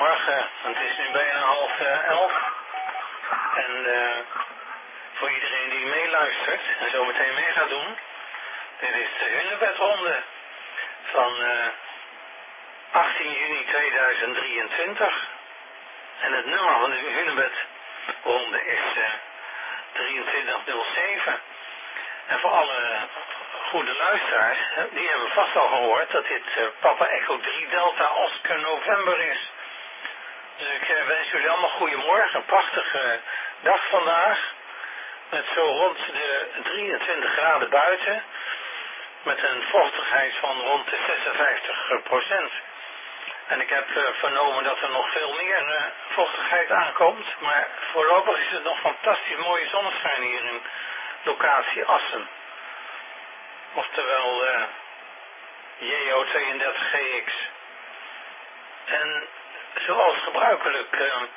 Goedemorgen, het is nu bijna 10:30. En voor iedereen die meeluistert en zo meteen mee gaat doen, dit is de Hunebedronde van 18 juni 2023. En het nummer van de Hunebedronde is 2307. En voor alle goede luisteraars, die hebben vast al gehoord dat dit Papa Echo 3 Delta Oscar November is. Dus ik wens jullie allemaal goedemorgen, een prachtige dag vandaag. Met zo rond de 23 graden buiten. Met een vochtigheid van rond de 56%. En ik heb vernomen dat er nog veel meer vochtigheid aankomt. Maar voorlopig is het nog fantastisch mooie zonneschijn hier in locatie Assen. Oftewel JO32GX. En zoals gebruikelijk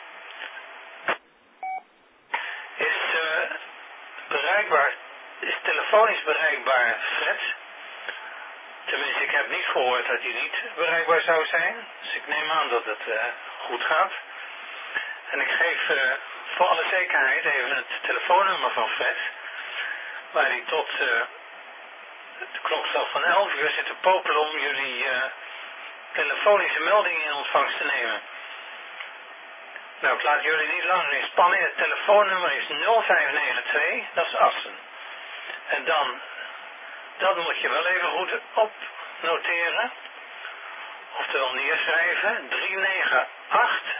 is bereikbaar, is telefonisch bereikbaar Fred. Tenminste, ik heb niet gehoord dat hij niet bereikbaar zou zijn. Dus ik neem aan dat het goed gaat. En ik geef voor alle zekerheid even het telefoonnummer van Fred. Waar hij tot de klokslag van 11 uur zit te popelen om jullie telefonische meldingen in ontvangst te nemen. Nou, ik laat jullie niet langer in spanning. Het telefoonnummer is 0592, dat is Assen. En dan, dat moet je wel even goed opnoteren. Oftewel neerschrijven. 398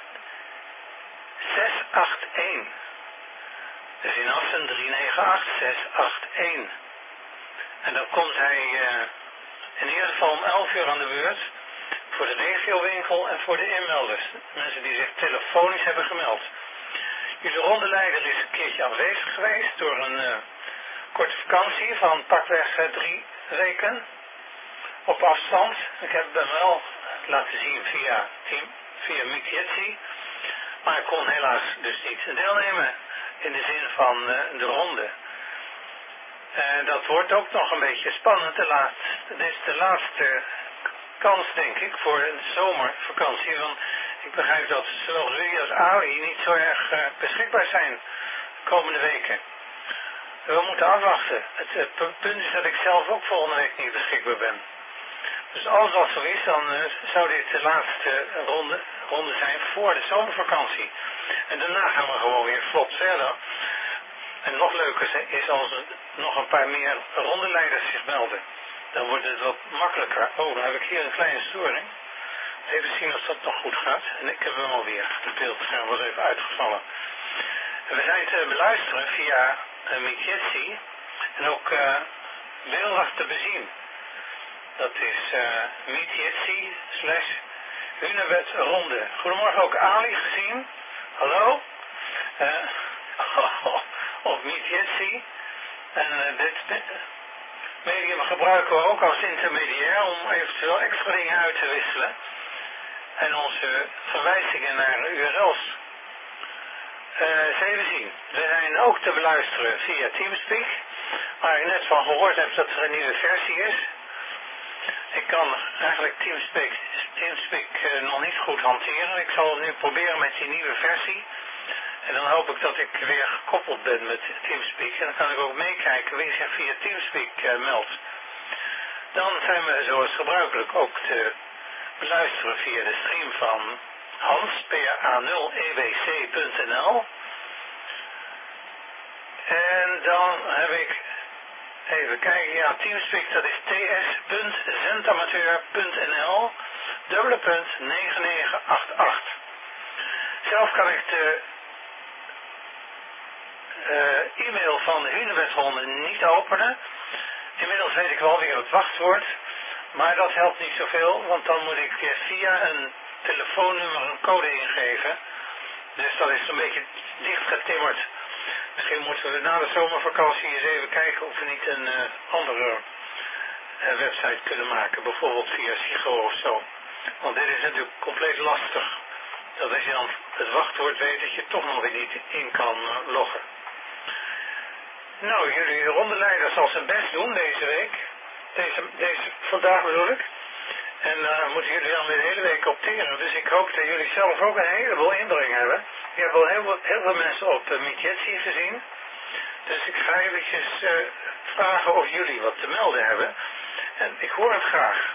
681. Dus in Assen 398 681. En dan komt hij in ieder geval om 11 uur aan de beurt. Voor de regiowinkel en voor de inmelders. Mensen die zich telefonisch hebben gemeld. Jullie rondeleider is een keertje afwezig geweest door een korte vakantie van pakweg 3 weken. Op afstand. Ik heb hem wel laten zien via Mikjetsi. Maar ik kon helaas dus niet deelnemen in de zin van de ronde. Dat wordt ook nog een beetje spannend. Dit is de laatste kans, denk ik, voor een zomervakantie. Want ik begrijp dat zowel Rudy als Ali niet zo erg beschikbaar zijn de komende weken. We moeten afwachten. Het punt is dat ik zelf ook volgende week niet beschikbaar ben. Dus als dat zo is, dan zou dit de laatste ronde zijn voor de zomervakantie. En daarna gaan we gewoon weer vlot verder. En nog leuker is als er nog een paar meer rondeleiders zich melden. Dan wordt het wat makkelijker. Oh, dan heb ik hier een kleine storing. Even zien of dat nog goed gaat. En ik heb hem alweer. Het beeldscherm was even uitgevallen. En we zijn te beluisteren via Mikjetsi. En ook beeldig te bezien. Dat is Mikjetsi/Hunebedronde. Goedemorgen, ook Ali gezien. Hallo. Op Mikjetsi. En dit medium gebruiken we ook als intermediair om eventueel extra dingen uit te wisselen. En onze verwijzingen naar URL's. Eens even zien. We zijn ook te beluisteren via Teamspeak. Waar ik net van gehoord heb dat er een nieuwe versie is. Ik kan eigenlijk Teamspeak nog niet goed hanteren. Ik zal het nu proberen met die nieuwe versie. En dan hoop ik dat ik weer gekoppeld ben met Teamspeak. En dan kan ik ook meekijken wie zich via Teamspeak meldt. Dan zijn we zoals gebruikelijk ook te beluisteren via de stream van Hans, pa0ewc.nl. En dan heb ik, even kijken, ja, Teamspeak, dat is ts.zendamateur.nl /9988. Zelf kan ik de e-mail van de Hunebedronde niet openen. Inmiddels weet ik wel weer het wachtwoord. Maar dat helpt niet zoveel, want dan moet ik via een telefoonnummer een code ingeven. Dus dat is een beetje dichtgetimmerd. Misschien moeten we na de zomervakantie eens even kijken of we niet een andere website kunnen maken. Bijvoorbeeld via Sigo of zo. Want dit is natuurlijk compleet lastig. Dat als je dan het wachtwoord weet dat je toch nog weer niet in kan loggen. Nou, jullie rondeleider zal zijn best doen deze week. Vandaag bedoel ik. En daar moeten jullie dan weer de hele week opteren. Dus ik hoop dat jullie zelf ook een heleboel indruk hebben. Ik heb al heel veel mensen op Midjetsi gezien. Dus ik ga eventjes vragen of jullie wat te melden hebben. En ik hoor het graag.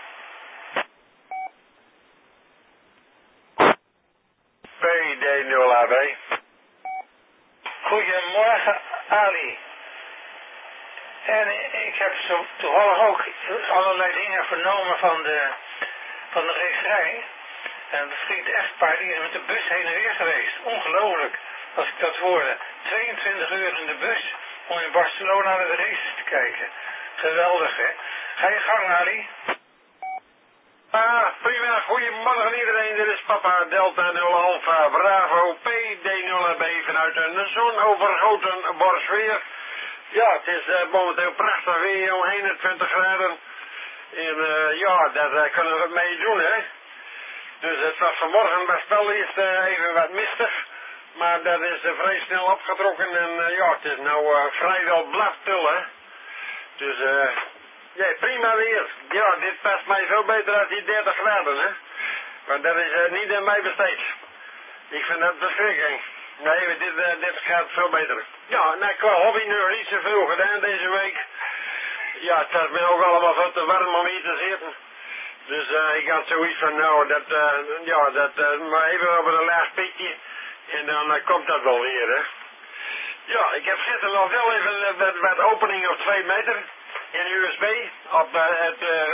PD0AB. Goedemorgen, Ali. En ik heb zo toevallig ook allerlei dingen vernomen van de racerij. En een vriend echtpaar die is met de bus heen en weer geweest. Ongelooflijk, als ik dat hoorde. 22 uur in de bus om in Barcelona naar de races te kijken. Geweldig, hè? Ga je gang, Ali. Prima, goedemorgen iedereen. Dit is Papa Delta 0 Alpha Bravo PD0AB vanuit een zonovergoten Borsweer. Ja, het is momenteel prachtig weer, jong, 21 graden. En ja, daar kunnen we mee doen, hè. Dus het was vanmorgen best wel eerst even wat mistig. Maar dat is vrij snel opgetrokken en ja, het is nou vrijwel blaftul, hè. Dus ja, prima weer. Ja, dit past mij veel beter dan die 30 graden, hè. Maar dat is niet aan mij besteed. Ik vind dat verschrikkelijk. Nee, dit gaat veel beter. Ja, nou, qua hobby nog niet zoveel gedaan deze week. Ja, het was me ook allemaal veel te warm om hier te zitten. Dus ik had zoiets van, nou, maar even over een laag pitje. En dan komt dat wel weer, hè. Ja, ik heb gisteren nog wel even wat openingen op 2 meter. In USB. Op het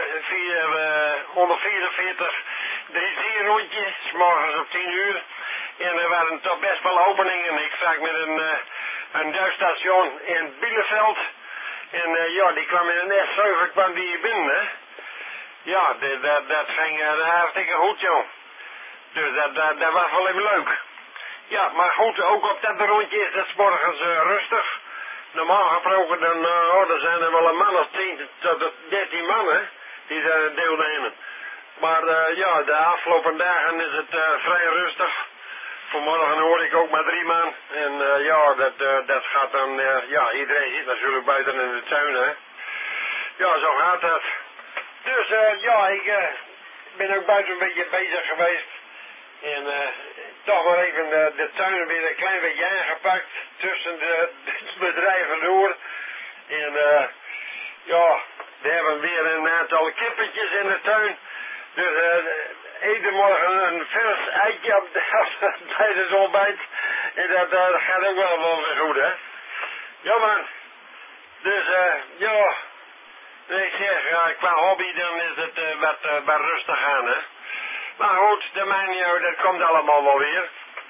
144 3 rondje. 's morgens op 10 uur. En er waren toch best wel openingen. Ik zag met een duifstation in Bielefeld. En ja, die kwam in een S7 kwam die binnen, hè. Ja, dat ging hartstikke goed, joh. Dus dat was wel even leuk. Ja, maar goed, ook op dat rondje is het 's morgens rustig. Normaal gesproken dan zijn er wel een man of 10 tot 13 mannen die daar deelnemen. Maar ja, de afgelopen dagen is het vrij rustig. Vanmorgen hoorde ik ook maar 3 man. En ja, dat gaat dan, ja, iedereen zit natuurlijk buiten in de tuin, hè. Ja, zo gaat dat. Dus ja, ik ben ook buiten een beetje bezig geweest. En toch maar even de tuin weer een klein beetje aangepakt tussen de bedrijven door. En ja, we hebben weer een aantal kippetjes in de tuin. Dus eten morgen een vers eitje tijdens het ontbijt. En dat gaat ook wel weer goed, hè. Ja, man. Dus ja, ik zeg, qua hobby dan is het wat rustig aan, hè. Maar goed, dat komt allemaal wel weer.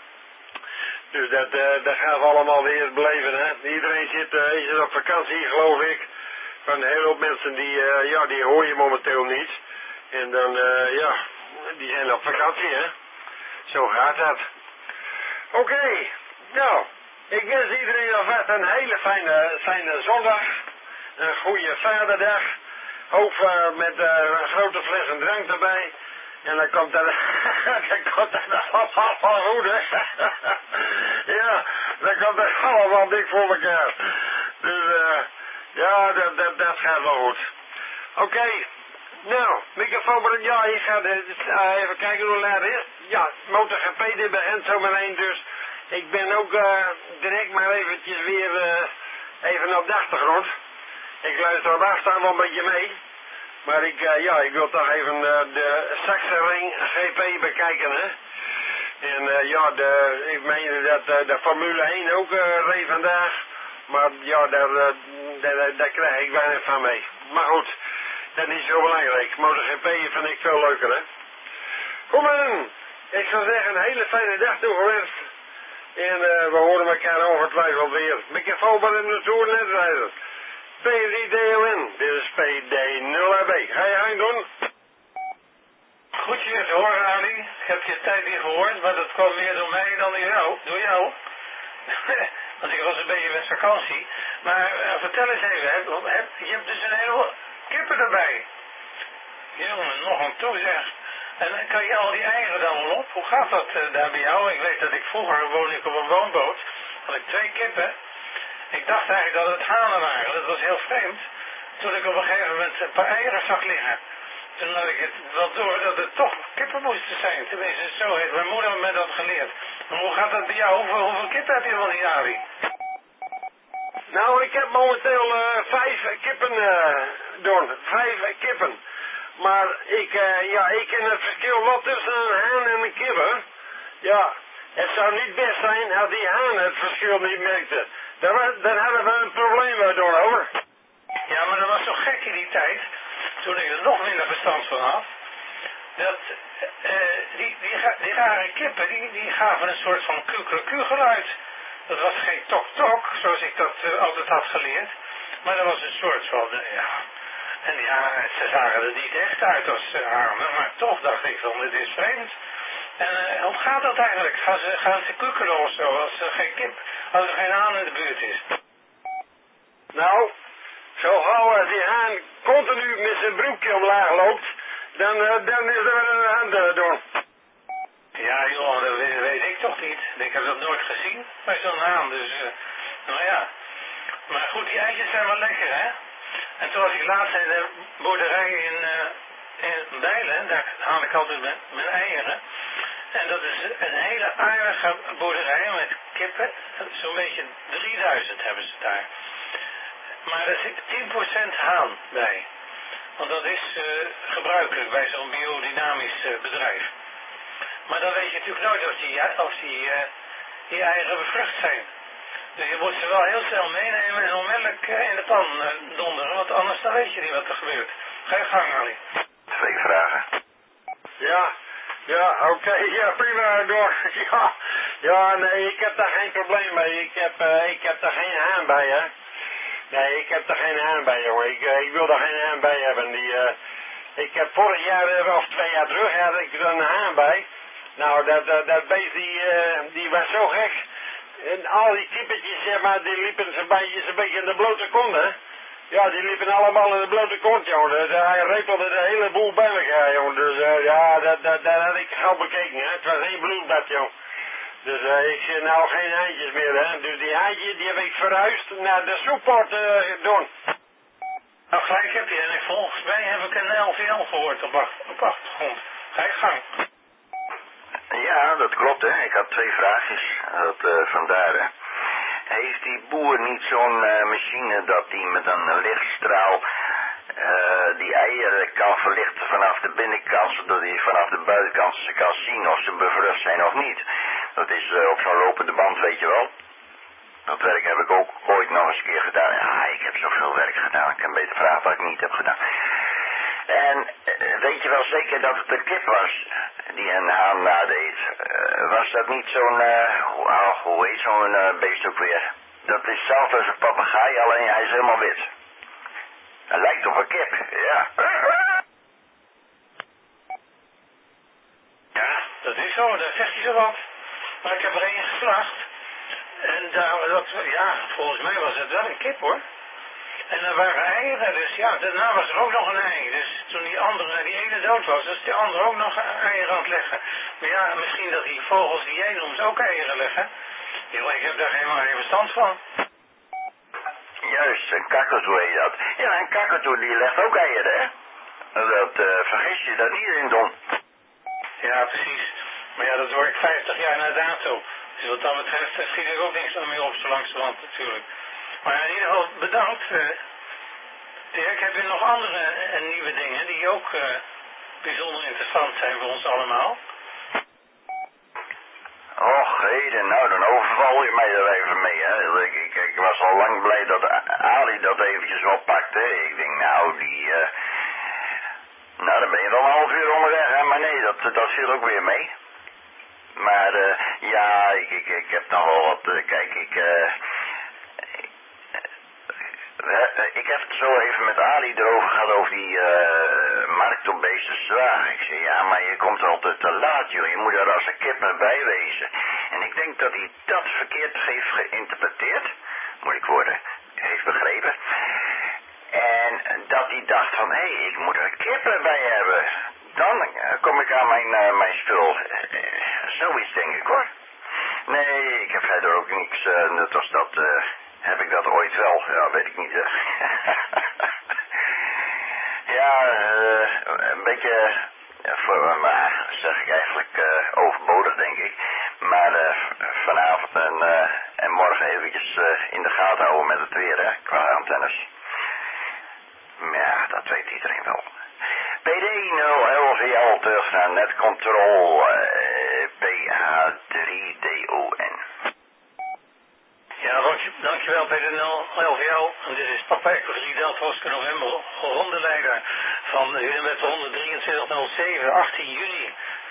Dus dat gaan we allemaal weer beleven, hè. Iedereen is op vakantie, geloof ik. Van een hele hoop mensen die hoor je momenteel niet. En dan, ja, die zijn op vakantie, hè. Zo gaat dat. Oké, nou, ik wens iedereen alvast een hele fijne zondag. Een goede vaderdag. Ook met een grote fles en drank erbij. En dan komt dat allemaal goed, hè. Ja, dan komt dat allemaal dik voor elkaar. Dus, ja, dat gaat wel goed. Oké. Nou, microfoon, ja, ik ga even kijken hoe laat het is. Ja, MotoGP dit begint zometeen, dus ik ben ook direct maar eventjes weer even op de achtergrond. Ik luister op afstand wel een beetje mee. Maar ik wil toch even de Sachsenring GP bekijken, hè. En ja, ik meen dat de Formule 1 ook reed vandaag. Maar ja, daar krijg ik weinig van mee. Maar goed, dat is niet zo belangrijk. MotoGP vind ik veel leuker, hè. Goed man, ik zou zeggen een hele fijne dag toegewenst. En we horen elkaar ongetwijfeld weer. Microfoon bij de Tour Netrijder. P3DON, dit is PD0AB. Ga je gang doen? Goed je weer te horen, Ali. Ik heb je tijd niet gehoord, maar dat kwam meer door mij dan door jou. Want ik was een beetje met vakantie. Maar vertel eens even, je hebt dus een hele kippen erbij. Jongen, nog een toe zeg. En kan je al die eieren dan wel op? Hoe gaat dat daar bij jou? Ik weet dat ik vroeger woonde op een woonboot. Had ik 2 kippen. Ik dacht eigenlijk dat het hanen waren. Dat was heel vreemd. Toen ik op een gegeven moment een paar eieren zag liggen. toen had ik het wel door dat het toch kippen moesten zijn. Tenminste, zo heeft mijn moeder me dat geleerd. Maar hoe gaat dat bij jou? Hoeveel kippen heb je van die Arie? Nou, ik heb momenteel 5 kippen, Don. 5 kippen. Maar ik ken het verschil wat tussen een haan en een kip, hè. Ja, het zou niet best zijn als die haan het verschil niet merkte. Dan hadden we een probleem door, hoor. Ja, maar dat was zo gek in die tijd, toen ik er nog minder verstand van had, dat die rare kippen, die gaven een soort van kukeleku geluid. Dat was geen tok-tok, zoals ik dat altijd had geleerd, maar dat was een soort van, en ja, ze zagen er niet echt uit als hanen, maar toch dacht ik van, dit is vreemd. En hoe gaat dat eigenlijk? Gaan ze kukelen of zo, als er geen haan in de buurt is? Nou, zo gauw die haan continu met zijn broekje omlaag loopt, dan is er wel een haan door. Ja joh, dat weet ik toch niet. Ik heb dat nooit gezien bij zo'n haan, dus nou ja. Maar goed, die eitjes zijn wel lekker, hè? En toen was ik laatst in de boerderij in Bijlen, daar haal ik altijd mijn eieren. En dat is een hele aardige boerderij met kippen. Zo'n beetje 3000 hebben ze daar. Maar er zit 10% haan bij. Want dat is gebruikelijk bij zo'n biodynamisch bedrijf. Maar dan weet je natuurlijk nooit of die eieren bevrucht zijn. Dus je moet ze wel heel snel meenemen en onmiddellijk in de pan donderen. Want anders dan weet je niet wat er gebeurt. Ga je gang, Ali. 2 vragen. Ja, oké, ja, prima, door. Ja, nee, ik heb daar geen probleem mee. Ik heb daar geen haan bij, hè. Nee, ik heb daar geen haan bij, jongen. Ik wil daar geen haan bij hebben. Ik heb vorig jaar, of 2 jaar terug, had ik er een haan bij. Nou, dat beest, die was zo gek. En al die kippetjes, zeg maar, die liepen een beetje in de blote kont, hè. Ja, die liepen allemaal in de blote kont, jongen. Hij repelde de hele boel bij elkaar, jongen. Dus dat had ik gauw bekeken, hè. Het was één bloedbad, jongen. Dus ik zie nou geen haantjes meer, hè. Dus die haantje, die heb ik verhuisd naar de soeppoort doen. Nou, gelijk heb je. En volgens mij heb ik een LVL gehoord op achtergrond. Ga je gang. Ja, dat klopt, hè. Ik had 2 vraagjes. Vandaar, hè. Heeft die boer niet zo'n machine dat die met een lichtstraal die eieren kan verlichten vanaf de binnenkant, zodat hij vanaf de buitenkant ze kan zien of ze bevrucht zijn of niet? Dat is op zo'n lopende band, weet je wel. Dat werk heb ik ook ooit nog eens een keer gedaan. Ja, ik heb zoveel werk gedaan. Ik kan beter vragen wat ik niet heb gedaan. En weet je wel zeker dat het een kip was die een haan nadeed? Was dat niet zo'n, hoe heet zo'n beest ook weer? Dat is hetzelfde als een papegaai, alleen hij is helemaal wit. Hij lijkt op een kip, ja. Ja, dat is zo, daar zeg je zo wat. Maar ik heb er één geslacht. En volgens mij was het wel een kip, hoor. En er waren eieren, dus ja, daarna was er ook nog een ei. Dus toen die ene dood was, dus die andere ook nog eieren aan het leggen. Maar ja, misschien dat die vogels die jij noemt ook eieren leggen. Joh, ik heb daar helemaal geen verstand van. Juist, een kakatoe heet dat. Ja, een kakatoe die legt ook eieren, hè. Dat vergis je dat niet in, Don. Ja, precies. Maar ja, dat hoor ik 50 jaar na dato. Dus wat dat betreft schiet ik ook niks meer op zo langzamerhand natuurlijk. Maar in ieder geval bedankt. Dirk, heb je nog andere en nieuwe dingen die ook bijzonder interessant zijn voor ons allemaal? Och, heden, nou dan overval je mij er even mee, hè. Ik was al lang blij dat Ali dat eventjes oppakte. Ik denk, nou, nou, dan ben je wel een half uur onderweg, hè. Maar nee, dat viel ook weer mee. Maar, ja, ik heb dan wel wat, kijk, ik heb het zo even met Ali erover gehad over die markt op Beesterswaag. Ik zei, ja, maar je komt altijd te laat, joh. Je moet er als een kip mee bij wezen. En ik denk dat hij dat verkeerd heeft geïnterpreteerd, moeilijk woorden, heeft begrepen. En dat hij dacht van, hé, ik moet er kippen bij hebben. Dan kom ik aan mijn spul. Zoiets denk ik, hoor. Nee, ik heb verder ook niks, net als dat... Heb ik dat ooit wel? Ja, weet ik niet. Ja, een beetje, maar zeg ik eigenlijk overbodig denk ik. Maar vanavond en morgen eventjes in de gaten houden met het weer, hè, qua antennes. Ja, dat weet iedereen wel. PD011 terug naar netcontrol PH3DON. Ja, dankjewel PD011. Dit is Papa Echo 3 Delta Oscar November, rondeleider van de Unibet 12307, 18 juni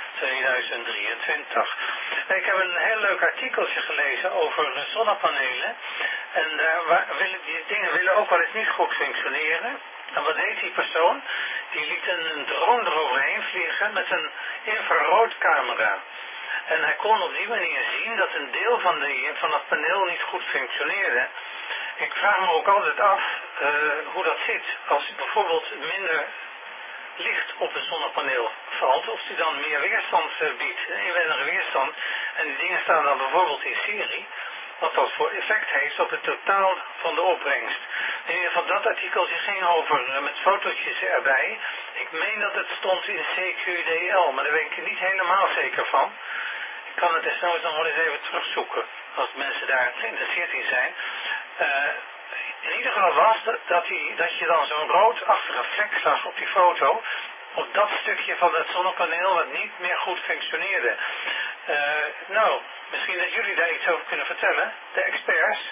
2023. Ik heb een heel leuk artikeltje gelezen over zonnepanelen. En die dingen willen ook wel eens niet goed functioneren. En wat deed die persoon? Die liet een drone eroverheen vliegen met een infraroodcamera. En hij kon op die manier zien dat een deel van dat paneel niet goed functioneerde. Ik vraag me ook altijd af hoe dat zit. Als bijvoorbeeld minder licht op een zonnepaneel valt, of die dan meer weerstand biedt, een inwendige weerstand. En die dingen staan dan bijvoorbeeld in serie. Wat dat voor effect heeft op het totaal van de opbrengst. In ieder geval dat artikeltje ging over met fotootjes erbij. Ik meen dat het stond in CQDL, maar daar ben ik er niet helemaal zeker van. Ik kan het desnoods nog wel eens even terugzoeken, als mensen daar geïnteresseerd in zijn. In ieder geval was dat je dan zo'n roodachtige vlek zag op die foto, op dat stukje van het zonnepaneel wat niet meer goed functioneerde. Nou, misschien dat jullie daar iets over kunnen vertellen, de experts.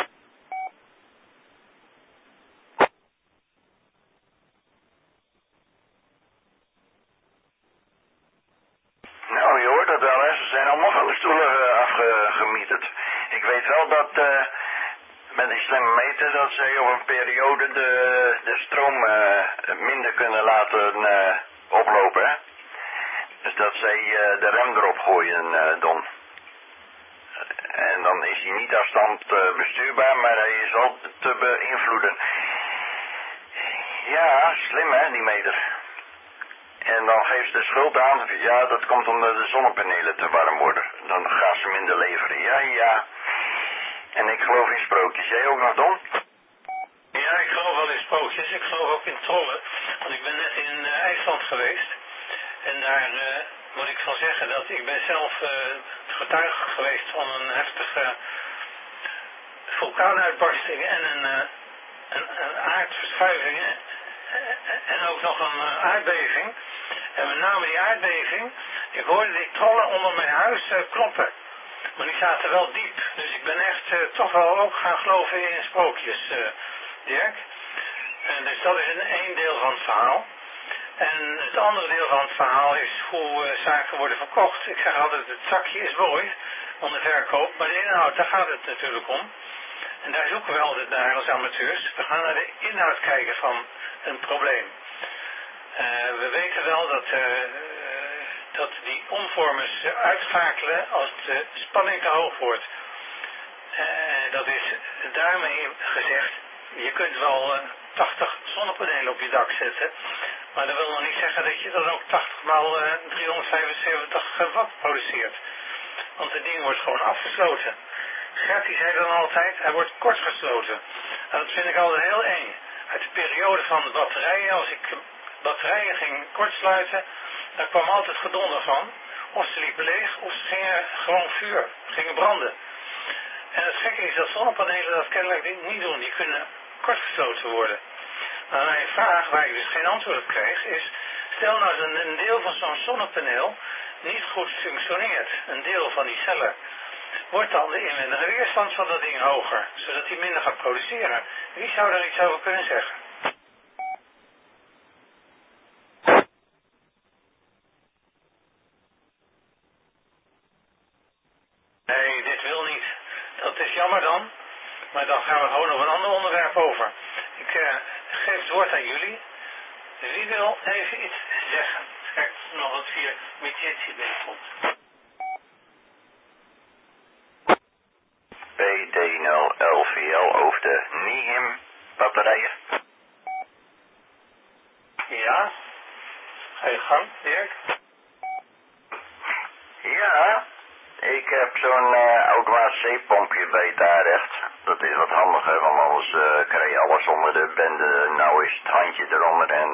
Nou, je hoort dat wel, hè. Ze zijn allemaal van de stoelen afgemieterd. Ik weet wel dat met die slimme meter dat zij op een periode de stroom minder kunnen laten oplopen, hè. Dus dat zij de rem erop gooien, Don. En dan is hij niet afstand bestuurbaar, maar hij is wel te beïnvloeden. Ja, slim hè, die meter. En dan geeft ze de schuld aan, ja, dat komt omdat de zonnepanelen te warm worden. Dan gaan ze minder leveren. Ja, ja. En ik geloof in sprookjes. Jij ook nog, Don? Ja, ik geloof wel in sprookjes. Ik geloof ook in trollen. Want ik ben net in IJsland geweest. En daar moet ik van zeggen dat ik ben zelf getuige geweest van een heftige vulkaanuitbarsting en een aardverschuiving en ook nog een aardbeving. En met name die aardbeving, ik hoorde die trollen onder mijn huis kloppen. Maar die zaten wel diep. Dus ik ben echt toch wel ook gaan geloven in sprookjes, Dirk. En dus dat is één deel van het verhaal. En het andere deel van het verhaal is hoe zaken worden verkocht. Ik zeg altijd, het zakje is mooi van de verkoop, maar de inhoud, daar gaat het natuurlijk om. En daar zoeken we altijd naar als amateurs. We gaan naar de inhoud kijken van een probleem. We weten wel dat die omvormers uitschakelen als de spanning te hoog wordt. Dat is daarmee gezegd, je kunt wel 80 zonnepanelen op je dak zetten, maar dat wil nog niet zeggen dat je dan ook 80 maal 375 watt produceert. Want het ding wordt gewoon afgesloten. Gertie zei dan altijd, hij wordt kortgesloten. En dat vind ik altijd heel eng. Uit de periode van de batterijen, als ik batterijen ging kortsluiten, daar kwam altijd gedonder van. Of ze liepen leeg, of ze gingen gewoon gingen branden. En het gekke is dat zonnepanelen dat kennelijk niet doen. Die kunnen kortgesloten worden. Maar mijn vraag, waar ik dus geen antwoord op kreeg, is, stel nou dat een deel van zo'n zonnepaneel niet goed functioneert. Een deel van die cellen. Wordt dan de inwendige weerstand van dat ding hoger, zodat hij minder gaat produceren? Wie zou daar iets over kunnen zeggen? Nee, dit wil niet. Dat is jammer dan. Maar dan gaan we gewoon op een ander onderwerp over. Ik geef het woord aan jullie. Wie wil even iets zeggen? Kijk, nog wat via Mitjetsi binnenkomt. PD0LVL over de NIHIM batterijen. Ja? Ga je gang, Dirk? Ja, Ik heb zo'n automatisch zeepompje bij het aanrecht. Dat is wat handiger, want anders krijg je alles onder de bende. Nou is het handje eronder en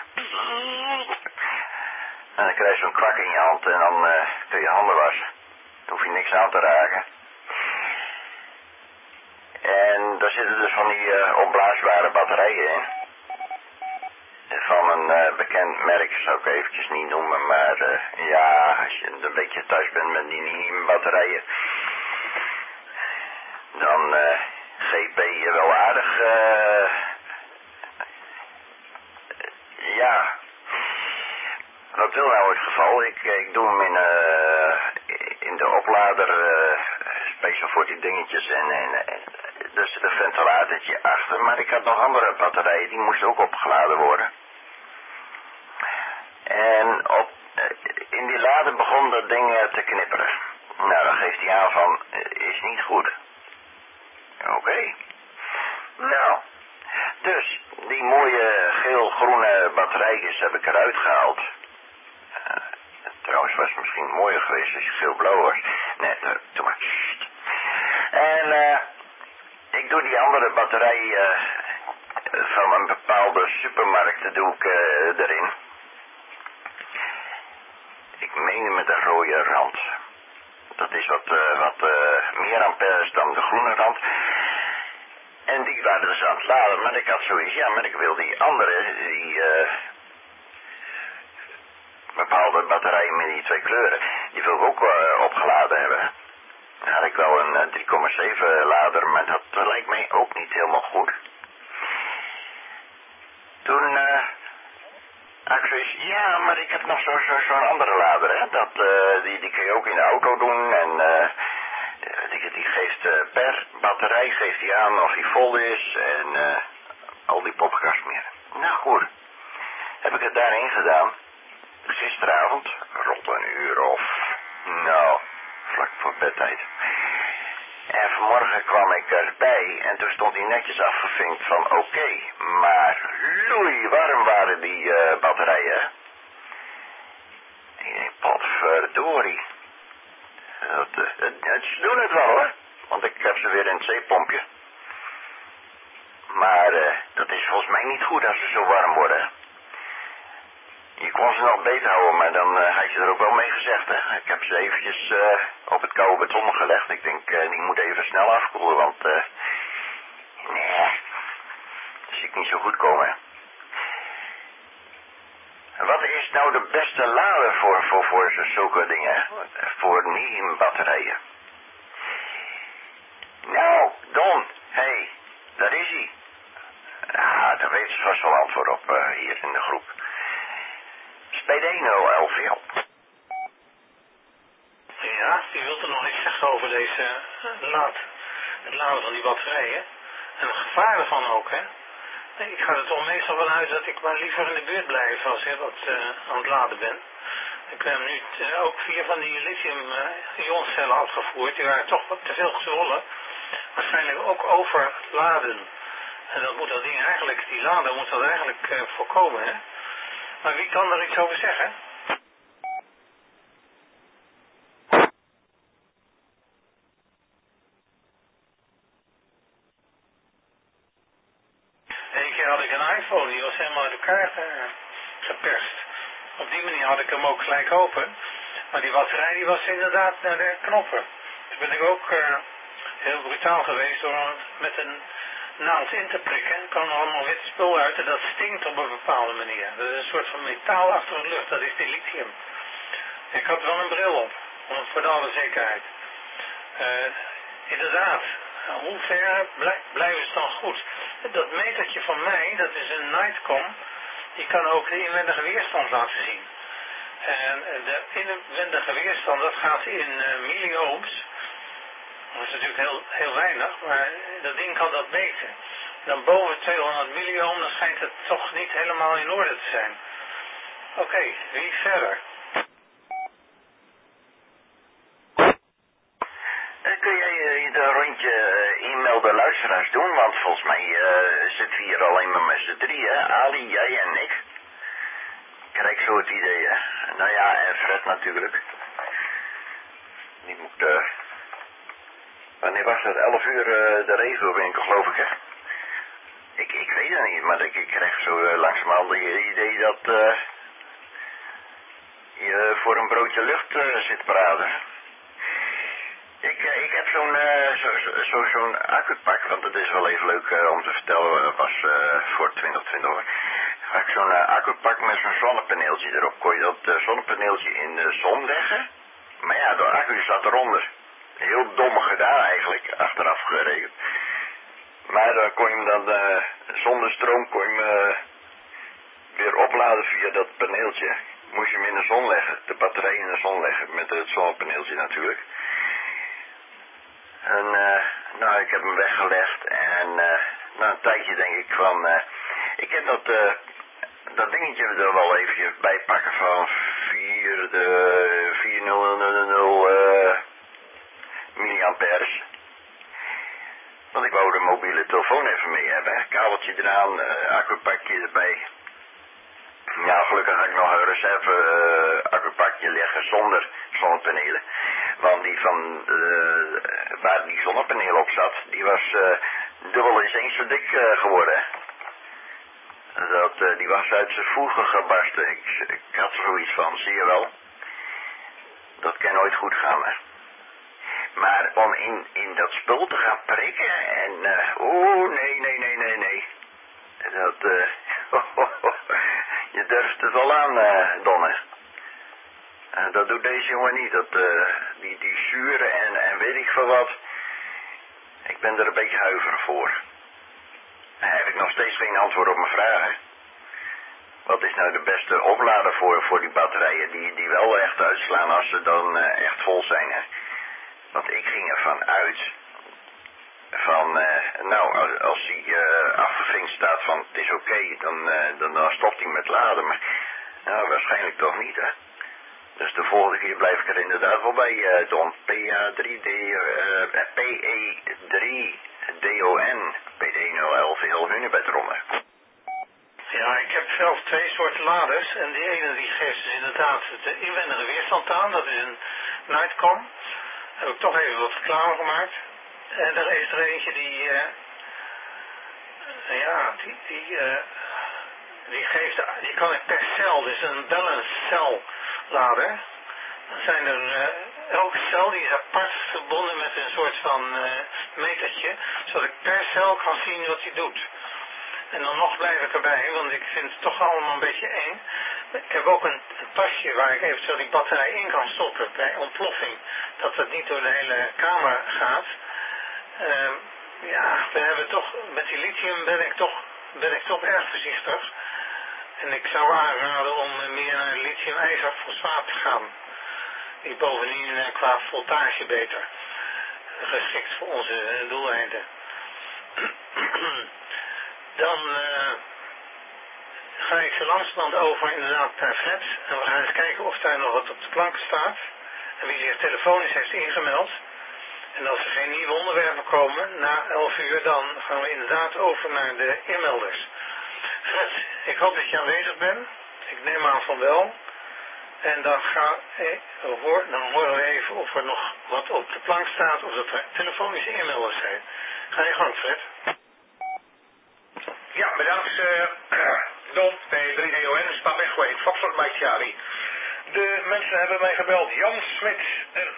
dan krijg je zo'n kwak in je hand en dan kun je handen wassen. Dan hoef je niks aan te raken. En daar zitten dus van die opblaasbare batterijen in. Van een bekend merk, zou ik eventjes niet noemen, maar ja, als je een beetje thuis bent met die batterijen, dan GP je wel aardig, ja. Wat wil nou het geval? Ik doe hem in de oplader, speciaal voor die dingetjes en dus er een ventilatortje achter, maar ik had nog andere batterijen, die moesten ook opgeladen worden. En in die lader begon dat ding te knipperen. Nou, dan geeft hij aan van, is niet goed. Oké. Nou, dus die mooie geel-groene batterijtjes heb ik eruit gehaald. Trouwens was het misschien mooier geweest als je geel-blauw was. Nee, doe maar. En ik doe die andere batterij van een bepaalde supermarkt doe ik erin. Ik meen met een rode rand. Dat is wat meer amperes dan de groene rand. En die waren dus aan het laden, maar ik had zoiets, ja, maar ik wil die andere, die bepaalde batterijen met die twee kleuren, die wil ik ook opgeladen hebben. Dan had ik wel een 3,7 lader, maar dat lijkt mij ook niet helemaal goed. Toen had ik zoiets, ja, maar ik heb nog zo'n andere lader, hè. Die kun je ook in de auto doen en die geeft per batterij geeft die aan of die vol is en al die podcast meer. Nou goed, heb ik het daarin gedaan. Gisteravond, rond een uur of, nou, vlak voor bedtijd. En vanmorgen kwam ik erbij en toen stond hij netjes afgevinkt van oké, maar loei, warm waren die batterijen. Ik denk, potverdorie. Ze doen het wel hoor, want ik heb ze weer in het zeepompje. Maar dat is volgens mij niet goed als ze zo warm worden. Je kon ze nog beter houden, maar dan had je er ook wel mee gezegd, hè. Ik heb ze eventjes op het koude beton gelegd. Ik denk, die moet even snel afkoelen, want nee, dat zie ik niet zo goed komen. Wat is nou de beste lader voor zulke dingen? Voor lithiumbatterijen? Nou, Don, hey, daar is hij. Ah, daar weet ze vast wel antwoord op hier in de groep. SPD011. Ja, die wilt er nog iets zeggen over deze het laden van die batterijen. En het gevaar ervan ook, hè. Ik ga er toch meestal van uit dat ik maar liever in de buurt blijf als ik wat aan het laden ben. Ik heb nu ook 4 van die lithium-ioncellen afgevoerd. Die waren toch wat te veel gezwollen. Waarschijnlijk ook overladen. En dat moet dat ding eigenlijk, die lader moet dat eigenlijk voorkomen, hè. Maar wie kan er iets over zeggen? Eén keer had ik een iPhone, die was helemaal uit elkaar geperst. Op die manier had ik hem ook gelijk open. Maar die batterij die was inderdaad naar de knoppen. Toen ben ik ook heel brutaal geweest door met een naald in te prikken. Er kwam er allemaal wit spul uit en dat stinkt op een bepaalde manier. Dat is een soort van metaalachtige lucht, dat is die lithium. Ik had wel een bril op, voor de alle zekerheid. Inderdaad, hoe ver blijven ze dan goed? Dat metertje van mij, dat is een Nightcom, die kan ook de inwendige weerstand laten zien. En de inwendige weerstand, dat gaat in milliohms. Dat is natuurlijk heel weinig, maar dat ding kan dat meten. Dan boven 200 milliohm, dan schijnt het toch niet helemaal in orde te zijn. Oké, wie verder? Kun jij een rondje e-mail luisteraars doen? Want volgens mij zitten we hier alleen maar met z'n drieën. Ali, jij en ik. Krijg zo het idee, hè? Nou ja, en Fred natuurlijk. Die moet wanneer was dat? 11 uur de regiowinkel, geloof ik, hè? Ik weet het niet, maar ik krijg zo langzamerhand het idee dat je voor een broodje lucht zit praten. Ik heb zo'n accupak, want het is wel even leuk om te vertellen, dat was voor 2020 hoor. Had ik zo'n accupak met zo'n zonnepaneeltje erop. Kon je dat zonnepaneeltje in de zon leggen, maar ja, de accu zat eronder. Heel dom gedaan eigenlijk, achteraf gerekend. Maar dan kon je hem dan, zonder stroom kon je hem weer opladen via dat paneeltje. Moest je hem in de zon leggen, de batterij in de zon leggen, met het zonnepaneeltje natuurlijk. En nou, ik heb hem weggelegd en na een tijdje denk ik van, ik heb dat dingetje er wel even bij pakken van 4000 milliamperes. Want ik wou de mobiele telefoon even mee hebben. Kabeltje eraan, accupakje erbij. Nou, gelukkig had ik nog een reserve accupakje liggen zonder zonnepanelen. Want die van waar die zonnepaneel op zat, die was dubbel eens zo dik geworden. Die was uit zijn voegen gebarsten. Ik had er zoiets van, zie je wel. Dat kan nooit goed gaan, hè. Maar om in dat spul te gaan prikken en, nee. Dat, je durft het wel aan, Donne. Dat doet deze jongen niet. Die zuren en weet ik veel wat. Ik ben er een beetje huiverig voor. Dan heb ik nog steeds geen antwoord op mijn vragen. Wat is nou de beste oplader voor die batterijen die wel echt uitslaan als ze dan echt vol zijn, hè? Want ik ging ervan uit van, nou, als hij afgevinkt staat van het is oké, dan stopt hij met laden. Maar nou, waarschijnlijk toch niet, hè. Dus de volgende keer blijf ik er inderdaad wel bij, Don. PE3DON, PD011, heel Hunebed eronder. Ja, ik heb zelf 2 soorten laders en die ene die geeft dus inderdaad de inwendige weerstand aan, dat is een Nightcom. Heb ik toch even wat verklaring gemaakt. En er is er eentje die geeft, die kan ik per cel, dus een balance cel lader. Dan zijn er, elke cel die is apart verbonden met een soort van metertje, zodat ik per cel kan zien wat hij doet. En dan nog blijf ik erbij, want ik vind het toch allemaal een beetje eng. Ik heb ook een tasje waar ik eventueel die batterij in kan stoppen bij ontploffing. Dat het niet door de hele kamer gaat. Ja, we hebben toch, met die lithium ben ik toch erg voorzichtig. En ik zou aanraden om meer naar lithium-ijzerfosfaat te gaan. Die bovendien qua voltage beter geschikt voor onze doeleinden. Dan ga ik zo langzamerhand over inderdaad per flat. En we gaan eens kijken of daar nog wat op de plank staat. En wie zich telefonisch heeft ingemeld. En als er geen nieuwe onderwerpen komen na 11 uur, dan gaan we inderdaad over naar de inmelders. Fred, ik hoop dat je aanwezig bent. Ik neem aan van wel. En dan horen we even of er nog wat op de plank staat of dat er telefonische inmelders zijn. Ga je gang, Fred. Ja, bedankt Don, bij 3DON, Spapwegweg, Foxtrot Mike Charlie. De mensen hebben mij gebeld, Jan Smit en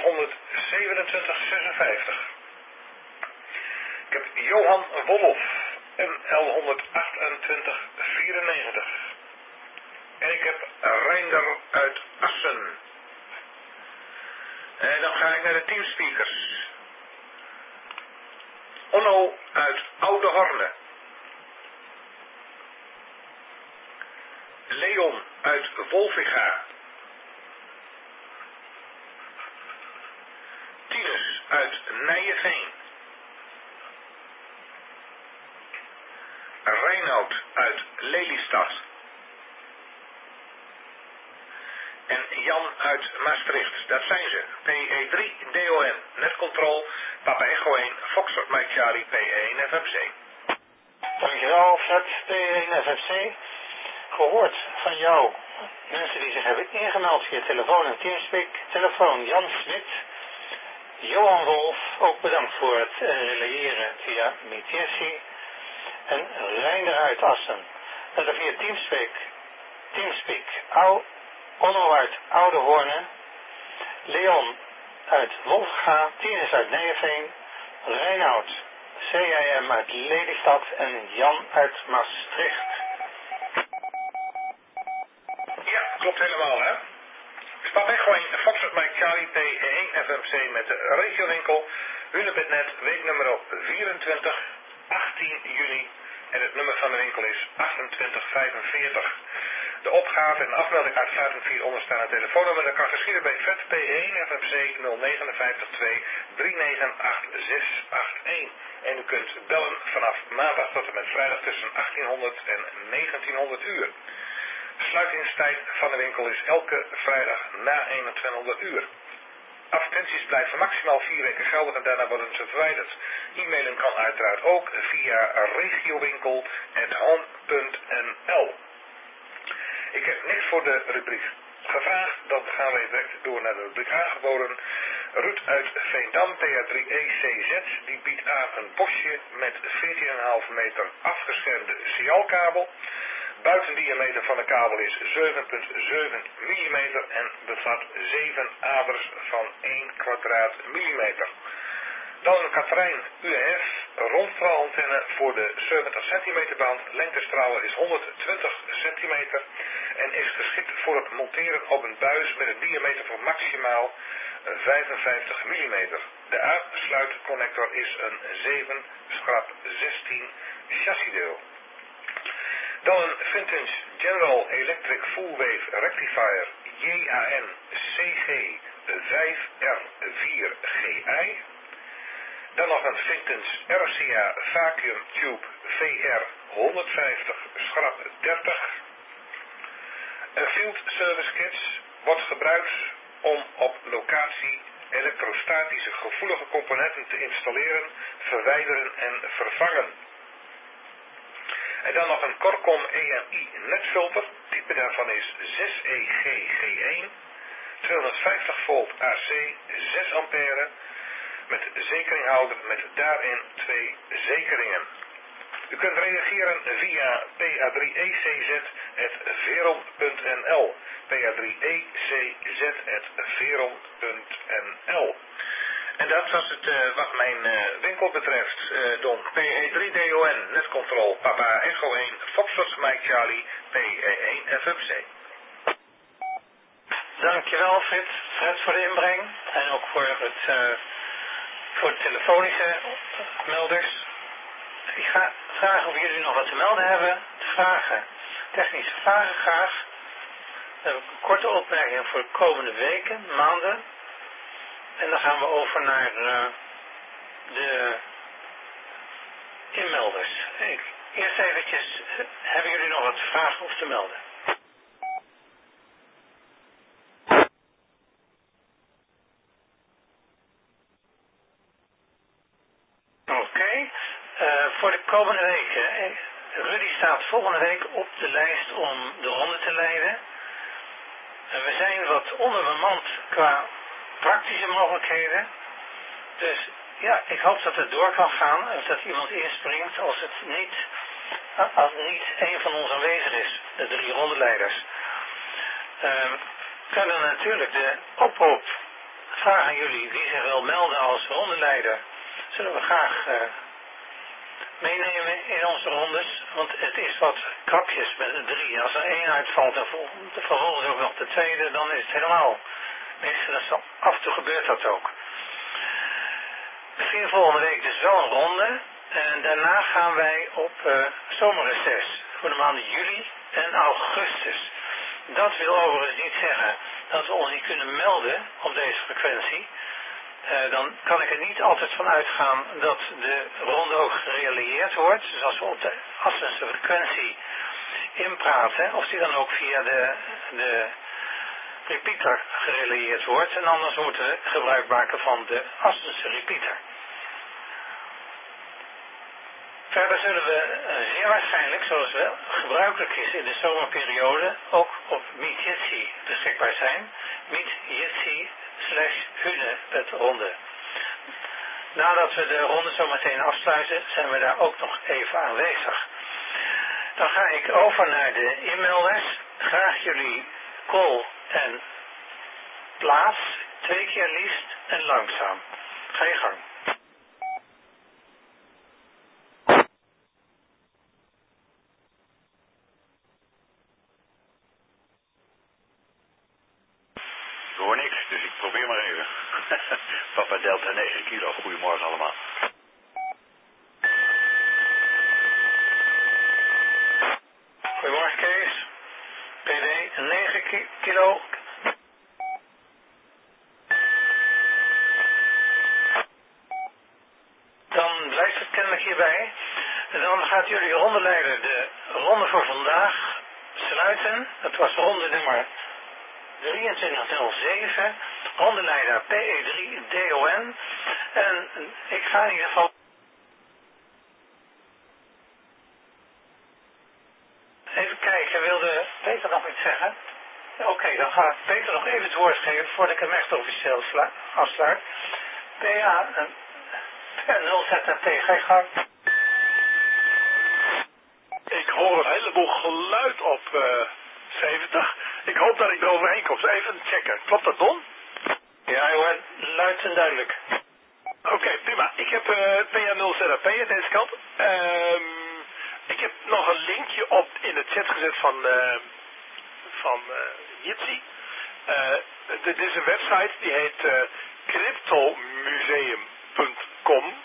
112756. Ik heb Johan Wolf en 112894. En ik heb Reinder uit Assen. En dan ga ik naar de teamspeakers. Onno uit Oude Horne. Leon uit Wolviga. Tinus uit Nijeveen. Reinoud uit Lelystad. En Jan uit Maastricht. Dat zijn ze. PE3DON, Netcontrol, Papa Echo 1, Foxtrot Mike Charlie, PE1 FMC. Dankjewel, Fred, PE1 FMC. Gehoord van jou, mensen die zich hebben ingemeld via telefoon en Teamspeak. Telefoon Jan Smit Johan Wolf, ook bedankt voor het relayeren via Mietiesi. En Reinder uit Assen. Dat er via Teamspeak, Onno uit Oude Hoornen, Leon uit Wolfga, Tines uit Nijeveen, Reinoud, CIM uit Lelystad en Jan uit Maastricht. Ja, klopt helemaal, hè. Papa Echo 1, Foxtrot Mike Charlie P1 FMC met de regiowinkel. Hunebednet, weeknummer op 24, 18 juni. En het nummer van de winkel is 2845. De opgave en de afmelding uitsluitend via onderstaande telefoonnummer. Dat kan geschieden bij Fred P1 FMC 0552 398681. En u kunt bellen vanaf maandag tot en met vrijdag tussen 1800 en 1900 uur. Sluitingstijd van de winkel is elke vrijdag na 2100 uur. Advertenties blijven maximaal 4 weken geldig en daarna worden ze verwijderd. E-mailen kan uiteraard ook via regiowinkel@home.nl. Ik heb niks voor de rubriek gevraagd, dan gaan we direct door naar de rubriek aangeboden. Ruud uit Veendam, PA3ECZ, die biedt aan een bosje met 14,5 meter afgeschermde signaalkabel. Buitendiameter van de kabel is 7,7 mm en bevat 7 aders van 1 kwadraat millimeter. Dan een Katrijn UHF rondstraalantenne voor de 70 cm band. Lengtestralen is 120 cm en is geschikt voor het monteren op een buis met een diameter van maximaal 55 mm. De aansluitconnector is een 7/16 chassisdeel. Dan een Vintage General Electric Full Wave Rectifier JAN CG5R4GI. Dan nog een Vintage RCA Vacuum Tube VR 150 schrap 30. Een Field Service Kit wordt gebruikt om op locatie elektrostatische gevoelige componenten te installeren, verwijderen en vervangen. En dan nog een Corcom EMI netfilter. Type daarvan is 6EGG1. 250 volt AC, 6 ampère. Met zekeringhouder met daarin 2 zekeringen. U kunt reageren via pa3ecz@veron.nl. pa3ecz@veron.nl. En dat was het wat mijn winkel betreft. Don PE3DON, netcontrol, Papa Echo 1, Foxtrot Mike Charlie, PE1 FMC. Dankjewel Fred voor de inbreng en ook voor de telefonische melders. Ik ga vragen of jullie nog wat te melden hebben. Technische vragen graag. Dan heb ik een korte opmerking voor de komende weken, maanden. En dan gaan we over naar de inmelders. Eerst eventjes, hebben jullie nog wat vragen of te melden? Oké. Voor de komende weken. Rudy staat volgende week op de lijst om de ronde te leiden. We zijn wat onderbemand qua praktische mogelijkheden. Dus ja, ik hoop dat het door kan gaan. En dat iemand inspringt als niet een van ons aanwezig is. De 3 rondeleiders. Kunnen natuurlijk de oproep vragen aan jullie wie zich wil melden als rondeleider. Zullen we graag meenemen in onze rondes. Want het is wat krapjes met de 3. Als er 1 uitvalt en vervolgens ook nog de tweede, dan is het helemaal. Meestal af en toe gebeurt dat ook. Misschien volgende week dus wel een ronde. En daarna gaan wij op zomerreces voor de maanden juli en augustus. Dat wil overigens niet zeggen dat we ons niet kunnen melden op deze frequentie. Dan kan ik er niet altijd van uitgaan dat de ronde ook gerealiseerd wordt. Dus als we op de Assense frequentie inpraten, of die dan ook via de repeater gerealiseerd wordt. En anders moeten we gebruik maken van de Assense repeater. Verder zullen we zeer waarschijnlijk, zoals wel gebruikelijk is in de zomerperiode, ook op Meet Jitsi beschikbaar zijn. Meet Jitsi /Hune het ronde. nadat we de ronde zo meteen afsluiten, zijn we daar ook nog even aanwezig. Dan ga ik over naar de e-mailles. Graag jullie call en plaats, 2 keer liefst en langzaam. Ga je gang. Ik hoor niks, dus ik probeer maar even. Papa Delta 9 kilo, goedemorgen allemaal. Goedemorgen Kees. PD 9 kilo. Dan blijft het kennelijk hierbij. En dan gaat jullie rondeleider de ronde voor vandaag sluiten. Dat was ronde nummer 2307. Rondeleider PE3DON. En ik ga in ieder geval... Even kijken, wilde Peter nog iets zeggen? Oké, dan ga ik Peter nog even het woord geven voordat ik hem echt officieel afsluit. PA 0ZT, ga je gang. Ik hoor een heleboel geluid op 70. Ik hoop dat ik er overheen kom. Even checken. Klopt dat, Don? Ja, je hoort luid en duidelijk. Oké, prima. Ik heb PA0ZP aan deze kant. Ik heb nog een linkje in het chat gezet van Jitsi. Dit is een website die heet cryptomuseum.com.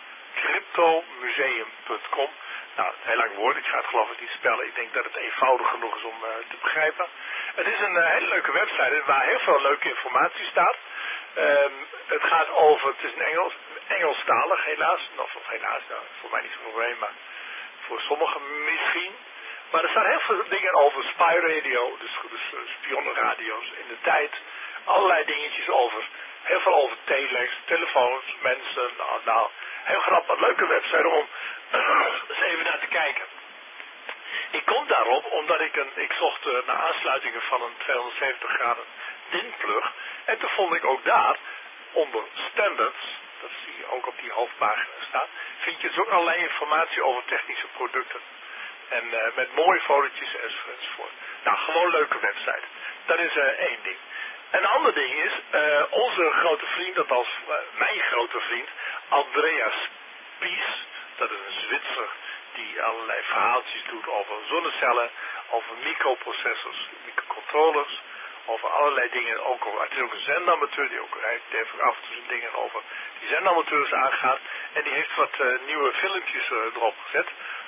Cryptomuseum.com. Nou, een heel lang woord. Ik ga het geloof ik niet spellen. Ik denk dat het eenvoudig genoeg is om te begrijpen. Het is een hele leuke website waar heel veel leuke informatie staat. Het gaat over, het is een Engelstalig helaas. Of helaas, nou, voor mij niet zo'n probleem, maar voor sommigen misschien. Maar er staan heel veel dingen over spy radio, dus spionenradio's in de tijd. Allerlei dingetjes over, heel veel over telex, telefoons, mensen. Nou, heel grappig, leuke website om eens even naar te kijken. Ik kom daarop omdat ik zocht naar aansluitingen van een 270 graden DIN-plug. En toen vond ik ook daar, onder standards, dat zie je ook op die hoofdpagina staan, vind je dus ook allerlei informatie over technische producten. En met mooie fotootjes enzovoort. Nou, gewoon leuke website. Dat is één ding. Een ander ding is, onze grote vriend, althans mijn grote vriend, Andreas Spies, dat is een Zwitser die allerlei verhaaltjes doet over zonnecellen, over microprocessors, microcontrollers, over allerlei dingen. Het is ook een zendamateur, hij heeft ook af en toe zijn dingen over die zendamateurs aangaat. En die heeft wat nieuwe filmpjes erop gezet.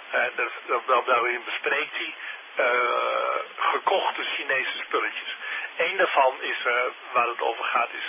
Daarin bespreekt hij gekochte Chinese spulletjes. Eén daarvan is, waar het over gaat, is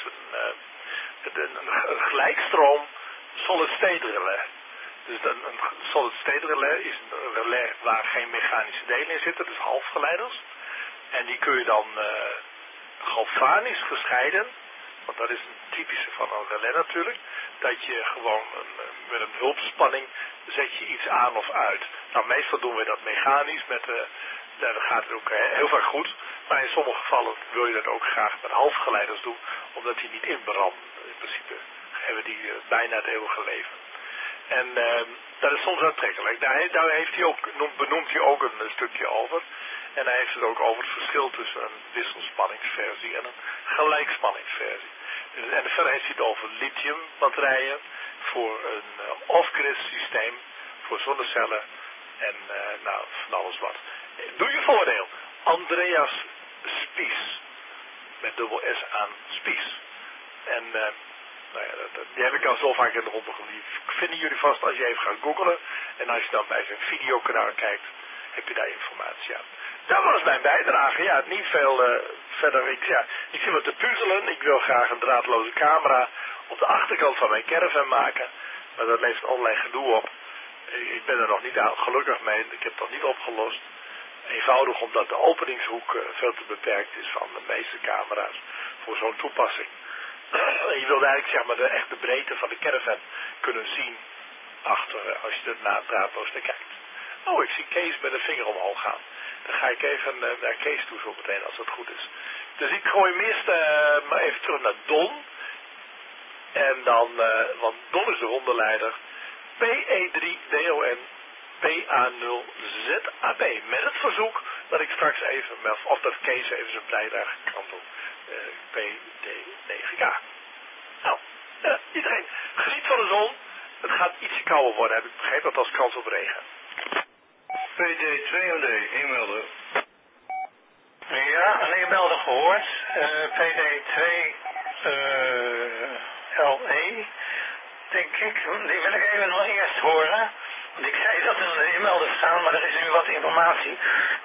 een gelijkstroom solid state relais. Dus een solid state relais is een relais waar geen mechanische delen in zitten, dus halfgeleiders. En die kun je dan galvanisch gescheiden, want dat is een typische van een relais natuurlijk, dat je gewoon met een hulpspanning zet je iets aan of uit. Nou, meestal doen we dat mechanisch, dan gaat het ook heel vaak goed, maar in sommige gevallen wil je dat ook graag met halfgeleiders doen, omdat die niet inbranden. In principe hebben die bijna het eeuwige leven. En dat is soms aantrekkelijk. Daar heeft hij ook, benoemt hij ook een stukje over. En hij heeft het ook over het verschil tussen een wisselspanningsversie en een gelijkspanningsversie. En verder heeft hij het over lithium batterijen voor een off-grid systeem, voor zonnecellen en nou, van alles wat. Doe je voordeel. Andreas Spies. Met dubbel S aan Spies. En nou ja, die heb ik al zo vaak in de ronde geliefd. Vinden jullie vast als je even gaat googlen. En als je dan bij zijn videokanaal kijkt, heb je daar informatie aan. Dat was mijn bijdrage. Ja, niet veel verder. Ik zit wat te puzzelen. Ik wil graag een draadloze camera op de achterkant van mijn caravan maken. Maar dat levert allerlei gedoe op. Ik ben er nog niet gelukkig mee. Ik heb het nog niet opgelost. Eenvoudig omdat de openingshoek veel te beperkt is van de meeste camera's voor zo'n toepassing. Je wilde eigenlijk zeg maar de echte breedte van de caravan kunnen zien achter als je er naar draadloos naar kijkt. Oh, ik zie Kees met de vinger omhoog gaan. Dan ga ik even naar Kees toe zo meteen als dat goed is. Dus ik gooi hem eerst maar even terug naar Don. En dan, want Don is de rondeleider, PE3DON PA0ZAB. Met het verzoek dat ik straks even, of dat Kees even zijn bijdrage kan doen. PD9K. Nou, iedereen geniet van de zon. Het gaat ietsje kouder worden, heb ik begrepen, dat als kans op regen. PD2MD, inmelden. Ja, een inmelder gehoord. PD2LE, denk ik. Die wil ik even nog eerst horen. Want ik zei dat er een inmelder staan, maar er is nu wat informatie.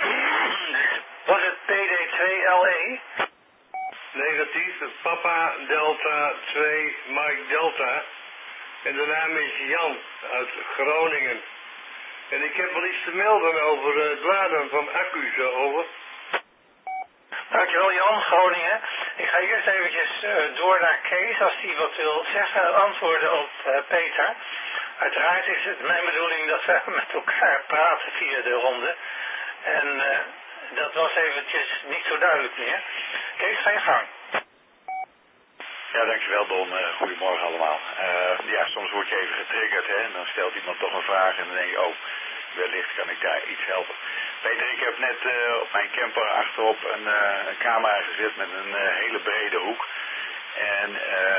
Was het PD2LE? Negatief, Papa Delta 2 Mike Delta. En de naam is Jan uit Groningen. En ik heb wel iets te melden over het laden van accu's over. Dankjewel Jan, Groningen. Ik ga eerst eventjes door naar Kees als hij wat wil zeggen, antwoorden op Peter. Uiteraard is het mijn bedoeling dat we met elkaar praten via de ronde. En dat was eventjes niet zo duidelijk meer. Kees, ga je gang. Ja, dankjewel Don. Goedemorgen allemaal. Ja, soms word je even getriggerd, hè. En dan stelt iemand toch een vraag en dan denk je, oh, wellicht kan ik daar iets helpen. Peter, ik heb net op mijn camper achterop een camera gezet met een hele brede hoek. En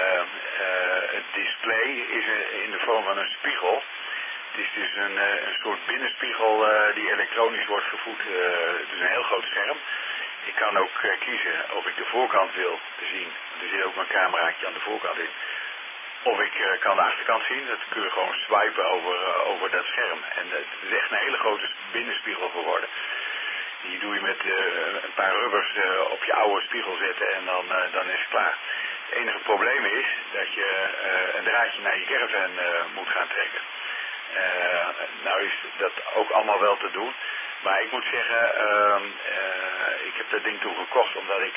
het display is in de vorm van een spiegel. Het is dus een soort binnenspiegel die elektronisch wordt gevoed. Het is een heel groot scherm. Ik kan ook kiezen of ik de voorkant wil zien. Er zit ook een cameraatje aan de voorkant in. Of ik kan de achterkant zien. Dat kun je gewoon swipen over dat scherm. En het is echt een hele grote binnenspiegel geworden. Die doe je met een paar rubbers op je oude spiegel zetten en dan is het klaar. Het enige probleem is dat je een draadje naar je caravan moet gaan trekken. Nou is dat ook allemaal wel te doen. Maar ik moet zeggen, ik heb dat ding toen gekocht omdat ik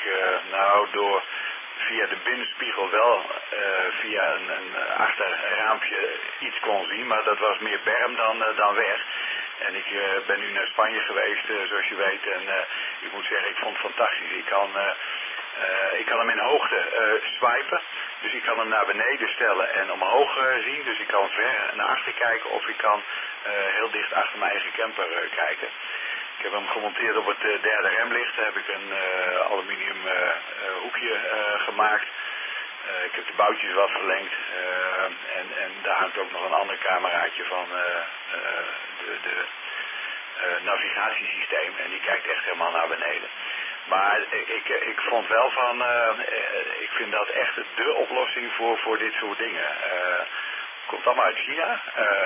via de binnenspiegel wel via een achterraampje iets kon zien. Maar dat was meer berm dan weg. En ik ben nu naar Spanje geweest, zoals je weet. En ik moet zeggen, ik vond het fantastisch. Ik kan hem in hoogte swipen. Dus ik kan hem naar beneden stellen en omhoog zien. Dus ik kan ver naar achter kijken of ik kan heel dicht achter mijn eigen camper kijken. Ik heb hem gemonteerd op het derde remlicht. Daar heb ik een aluminium hoekje gemaakt. Ik heb de boutjes wat verlengd. En daar hangt ook nog een ander cameraatje van de navigatiesysteem. En die kijkt echt helemaal naar beneden. Maar ik vond wel van, ik vind dat echt de oplossing voor dit soort dingen. Komt allemaal uit China.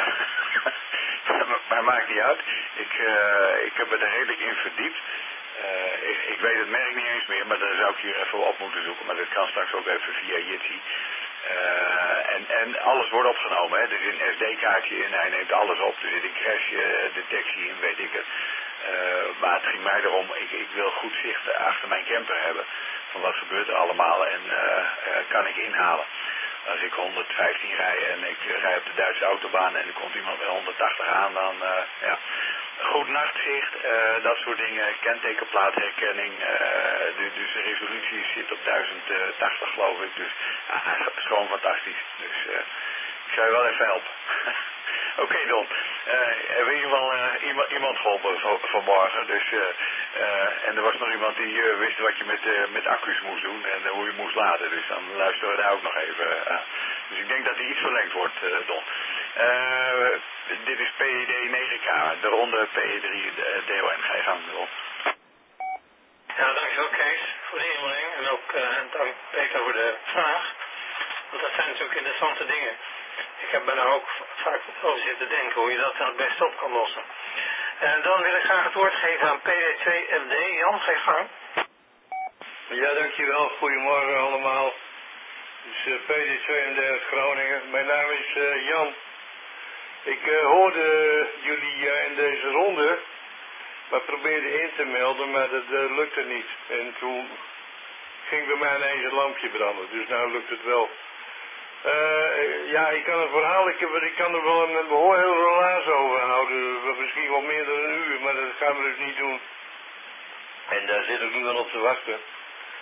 Maar maakt niet uit. Ik heb er redelijk in verdiept. Ik weet het merk niet eens meer, maar daar zou ik hier even op moeten zoeken. Maar dat kan straks ook even via Jitsi. En alles wordt opgenomen. Hè. Er zit een SD-kaartje in, hij neemt alles op. Er zit een crash-detectie in, weet ik het. Maar het ging mij erom, ik wil goed zicht achter mijn camper hebben. Van wat gebeurt er allemaal en kan ik inhalen. Als ik 115 rij en ik rij op de Duitse autobaan en er komt iemand met 180 aan, dan ja. Goed nachtsicht, dat soort dingen, kentekenplaatherkenning, dus de resolutie zit op 1080 geloof ik, dus het is gewoon fantastisch. Dus ik zou je wel even helpen. Oké Don, hebben we in ieder geval iemand geholpen vanmorgen, dus, en er was nog iemand die wist wat je met accu's moest doen en hoe je moest laden, dus dan luisteren we daar ook nog even. Dus ik denk dat die iets verlengd wordt, Don. Dit is PED9K, de ronde PE3DON. Ga je gang, Don. Ja, dankjewel Kees voor de inbreng en ook dank Peter voor de vraag. Want dat zijn natuurlijk interessante dingen. Ik heb er nou ook vaak over zitten denken hoe je dat het beste op kan lossen. En dan wil ik graag het woord geven aan PD2MD. Jan, ga je gang. Ja, dankjewel. Goedemorgen allemaal. Dus PD2MD uit Groningen. Mijn naam is Jan. Ik hoorde jullie in deze ronde, maar probeerde in te melden, maar dat lukte niet. En toen ging bij mij ineens een lampje branden, dus nou lukt het wel. Ja, ik kan het verhaal, ik kan er wel een heel relaas over houden, misschien wel meer dan een uur, maar dat gaan we dus niet doen. En daar zit ook niemand op te wachten.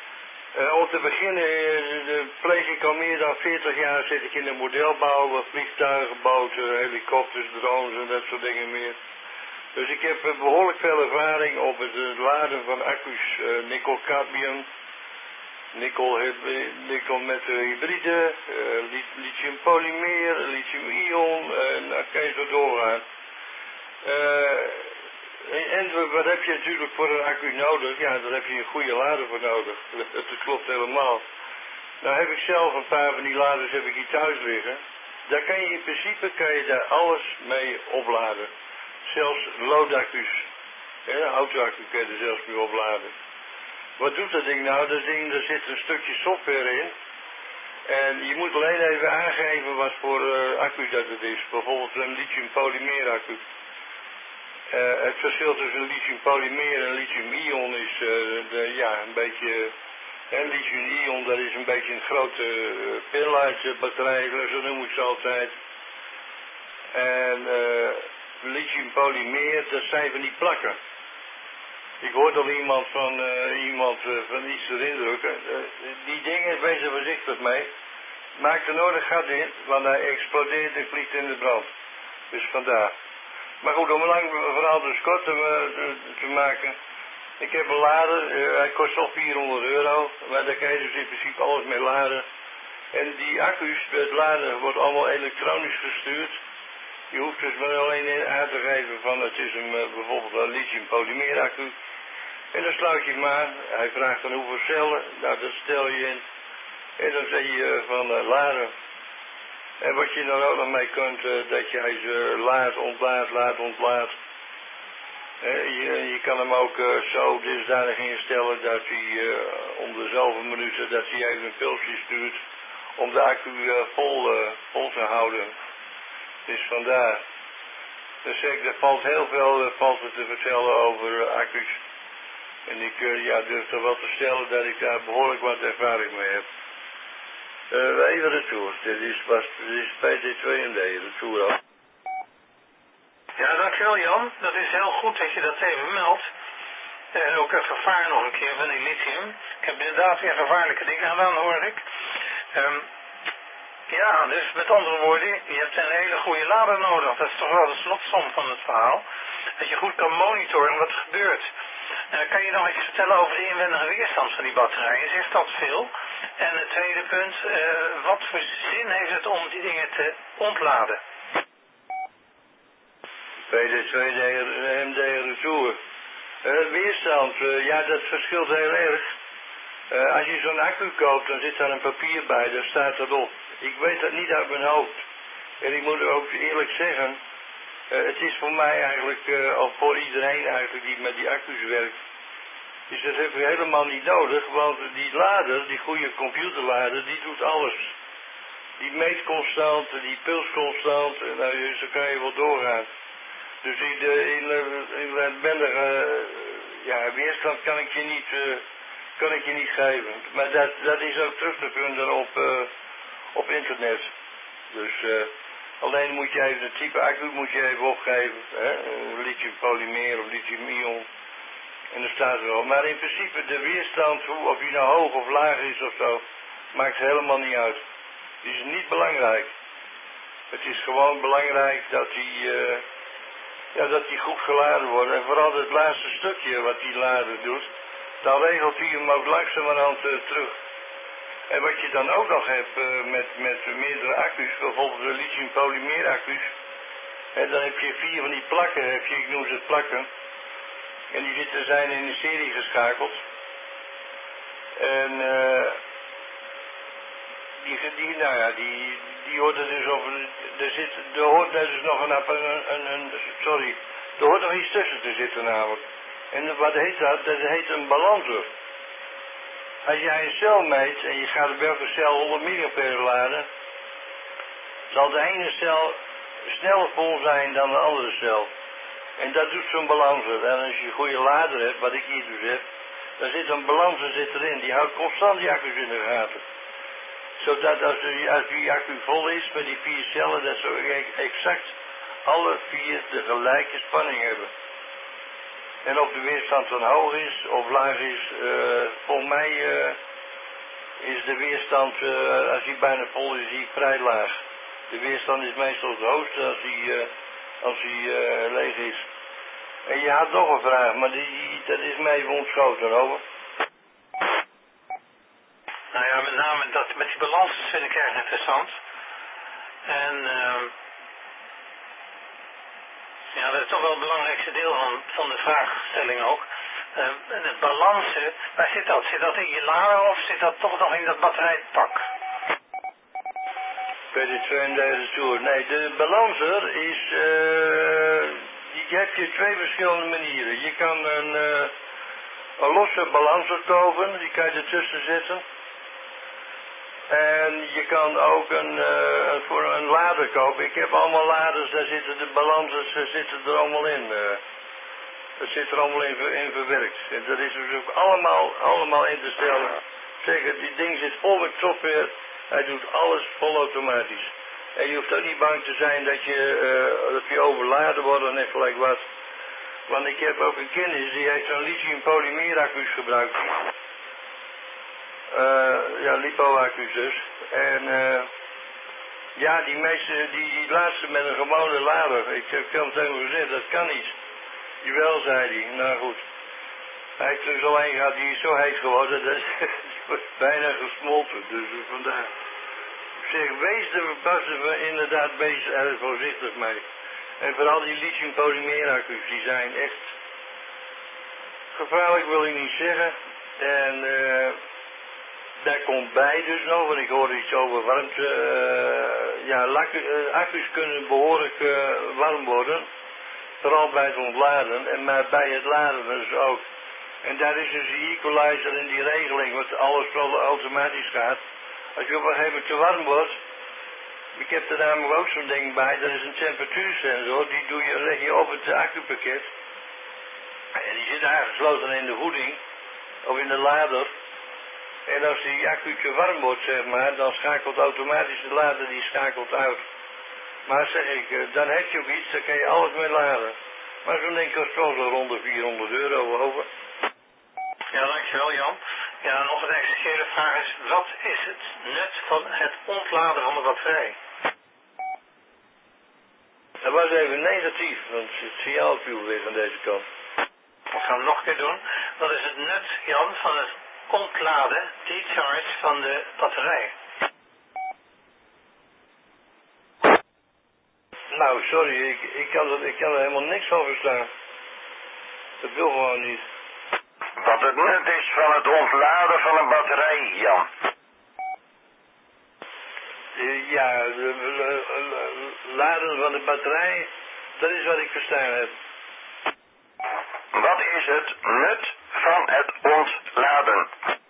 Om te beginnen pleeg ik al meer dan 40 jaar zit ik in de modelbouw, vliegtuigen, boten, helikopters, drones en dat soort dingen meer. Dus ik heb behoorlijk veel ervaring op het laden van accu's, nikkel-cadmium, nikkel met hybride, lithium-polymeer, lithium-ion, dan kan je zo doorgaan. En wat heb je natuurlijk voor een accu nodig? Ja, daar heb je een goede lader voor nodig. Dat klopt helemaal. Nou heb ik zelf een paar van die laders heb ik hier thuis liggen. Daar kan je in principe daar alles mee opladen. Zelfs loodaccu's. Een autoaccu kan je er zelfs mee opladen. Wat doet dat ding nou? Dat ding, daar zit een stukje software in. En je moet alleen even aangeven wat voor accu dat het is. Bijvoorbeeld een lithium-polymeer accu. Het verschil tussen lithium-polymeer en lithium-ion is een beetje... lithium-ion, dat is een beetje een grote pinlight-batterij, zo noem ik ze altijd. En lithium-polymeer, dat zijn van die plakken. Ik hoorde al iemand van iets erin drukken. Die dingen, wees er voorzichtig mee. Maak er nooit een gat in, want hij explodeert en vliegt in de brand. Dus vandaar. Maar goed, om een lang verhaal dus kort te maken. Ik heb een lader, hij kost al €400, maar daar kan je dus in principe alles mee laden. En die accu's, het laden wordt allemaal elektronisch gestuurd. Je hoeft dus maar alleen aan te geven van het is bijvoorbeeld een lithium-polymeer accu. En dan sluit je hem aan, hij vraagt dan hoeveel cellen, nou dat stel je in. En dan zeg je van laden. En wat je dan ook nog mee kunt, dat je ze laat, ontlaat. Je kan hem ook zo dusdanig instellen dat hij om de zoveel minuten dat hij even een pilsje stuurt om de accu vol te houden. Dus vandaar. Dus er valt heel veel te vertellen over accu's. En ik durf toch wel te stellen dat ik daar behoorlijk wat ervaring mee heb. Even retour. Dit is PT2MD, retour af. Ja, dankjewel Jan. Dat is heel goed dat je dat even meldt. En ook het gevaar nog een keer van die lithium. Ik heb inderdaad weer gevaarlijke dingen gedaan, hoor ik. Ja, dus met andere woorden, je hebt een hele goede lader nodig. Dat is toch wel de slotsom van het verhaal. Dat je goed kan monitoren wat er gebeurt. Kan je nog iets vertellen over de inwendige weerstand van die batterijen? Zegt dat veel? En het tweede punt, wat voor zin heeft het om die dingen te ontladen? PD2MD retour. Weerstand, ja dat verschilt heel erg. Als je zo'n accu koopt, dan zit daar een papier bij, daar staat erop. Ik weet dat niet uit mijn hoofd. En ik moet ook eerlijk zeggen, het is voor mij eigenlijk, of voor iedereen eigenlijk die met die accu's werkt, is dat heb je helemaal niet nodig, want die lader, die goede computerlader, die doet alles. Die meet constant, die puls constant, nou, zo kan je wel doorgaan. Dus in uitwendige weerstand kan ik je niet geven. Maar dat is ook terug te vinden op internet. Dus alleen moet je even het type accu moet je even opgeven. Lithium-polymeer of lithium-ion. En dat staat er wel. Maar in principe de weerstand, of die nou hoog of laag is of zo, maakt helemaal niet uit. Die is niet belangrijk. Het is gewoon belangrijk dat die goed geladen wordt. En vooral het laatste stukje wat die lader doet, dan regelt hij hem ook langzamerhand terug. En wat je dan ook nog hebt met meerdere accu's, bijvoorbeeld de lithium-polymeer accu's. En dan heb je 4 van die plakken, ik noem ze plakken. En die zijn in een serie geschakeld. En die hoort er dus over. Er hoort dus nog er hoort nog iets tussen te zitten namelijk. En wat heet dat? Dat heet een balancer. Als jij een cel meet en je gaat op welke cel 100 milliampère laden, zal de ene cel sneller vol zijn dan de andere cel. En dat doet zo'n balancer. En als je een goede lader hebt, wat ik hier dus heb, dan zit een balancer erin. Die houdt constant die accu's in de gaten. Zodat als die accu vol is met die 4 cellen, dat ze exact alle 4 de gelijke spanning hebben. En of de weerstand dan hoog is of laag is, volgens mij is de weerstand, als hij bijna vol is, vrij laag. De weerstand is meestal het hoogste als hij leeg is. En je had nog een vraag, maar dat is mij even ontschoten, over. Nou ja, met name dat met die balans vind ik erg interessant. En ja, dat is toch wel het belangrijkste deel van de vraagstelling ook. Het balansen, waar zit dat? Zit dat in je lader of zit dat toch nog in dat batterijpak? Bij de 32 toer. Nee, de balancer is, die heb je twee verschillende manieren. Je kan een losse balancer kopen, die kan je ertussen zetten. En je kan ook voor een lader kopen. Ik heb allemaal laders, daar zitten de balancers zitten er allemaal in. Dat zit er allemaal in verwerkt. En dat is dus ook allemaal in te stellen. Zeggen, die ding zit vol met software. Hij doet alles volautomatisch. En je hoeft ook niet bang te zijn dat je overladen wordt en echt gelijk wat. Want ik heb ook een kennis die heeft zo'n lithium-polymeraccu's gebruikt. Ja, lipo-accu's dus. En ja, die laatste met een gewone lader. Ik heb hem tegen hem gezegd, dat kan niet. Jawel, zei hij. Nou goed. Hij heeft er zo een gehad, die is zo heet geworden, dat die wordt bijna gesmolten. Dus vandaar. Ik zeg, passen we inderdaad erg voorzichtig mee. En vooral die lithium-polymeraccu's, die zijn echt gevaarlijk, wil ik niet zeggen. En daar komt bij dus nog, want ik hoorde iets over warmte. Ja, accu's kunnen behoorlijk warm worden. Vooral bij het ontladen, maar bij het laden dus ook. En daar is dus die equalizer en die regeling, wat alles automatisch gaat. Als je op een gegeven moment te warm wordt, ik heb er namelijk ook zo'n ding bij, dat is een temperatuursensor, die leg je op het accupakket. En die zit aangesloten in de voeding, of in de lader. En als die accu te warm wordt, zeg maar, dan schakelt automatisch de lader, die schakelt uit. Maar zeg ik, dan heb je ook iets, dan kan je alles mee laden. Maar zo'n ding kost wel zo rond de €400 over. Ja, dankjewel Jan. Ja, nog een essentiële vraag is, wat is het nut van het ontladen van de batterij? Dat was even negatief, want het signaal viel weer aan deze kant. Ik ga hem nog een keer doen. Wat is het nut, Jan, van het ontladen, decharge van de batterij? Nou, sorry, ik kan er helemaal niks van verstaan. Dat wil gewoon niet. Wat het nut is van het ontladen van een batterij, Jan. Ja, laden van de batterij, dat is wat ik verstaan heb. Wat is het nut van het ontladen?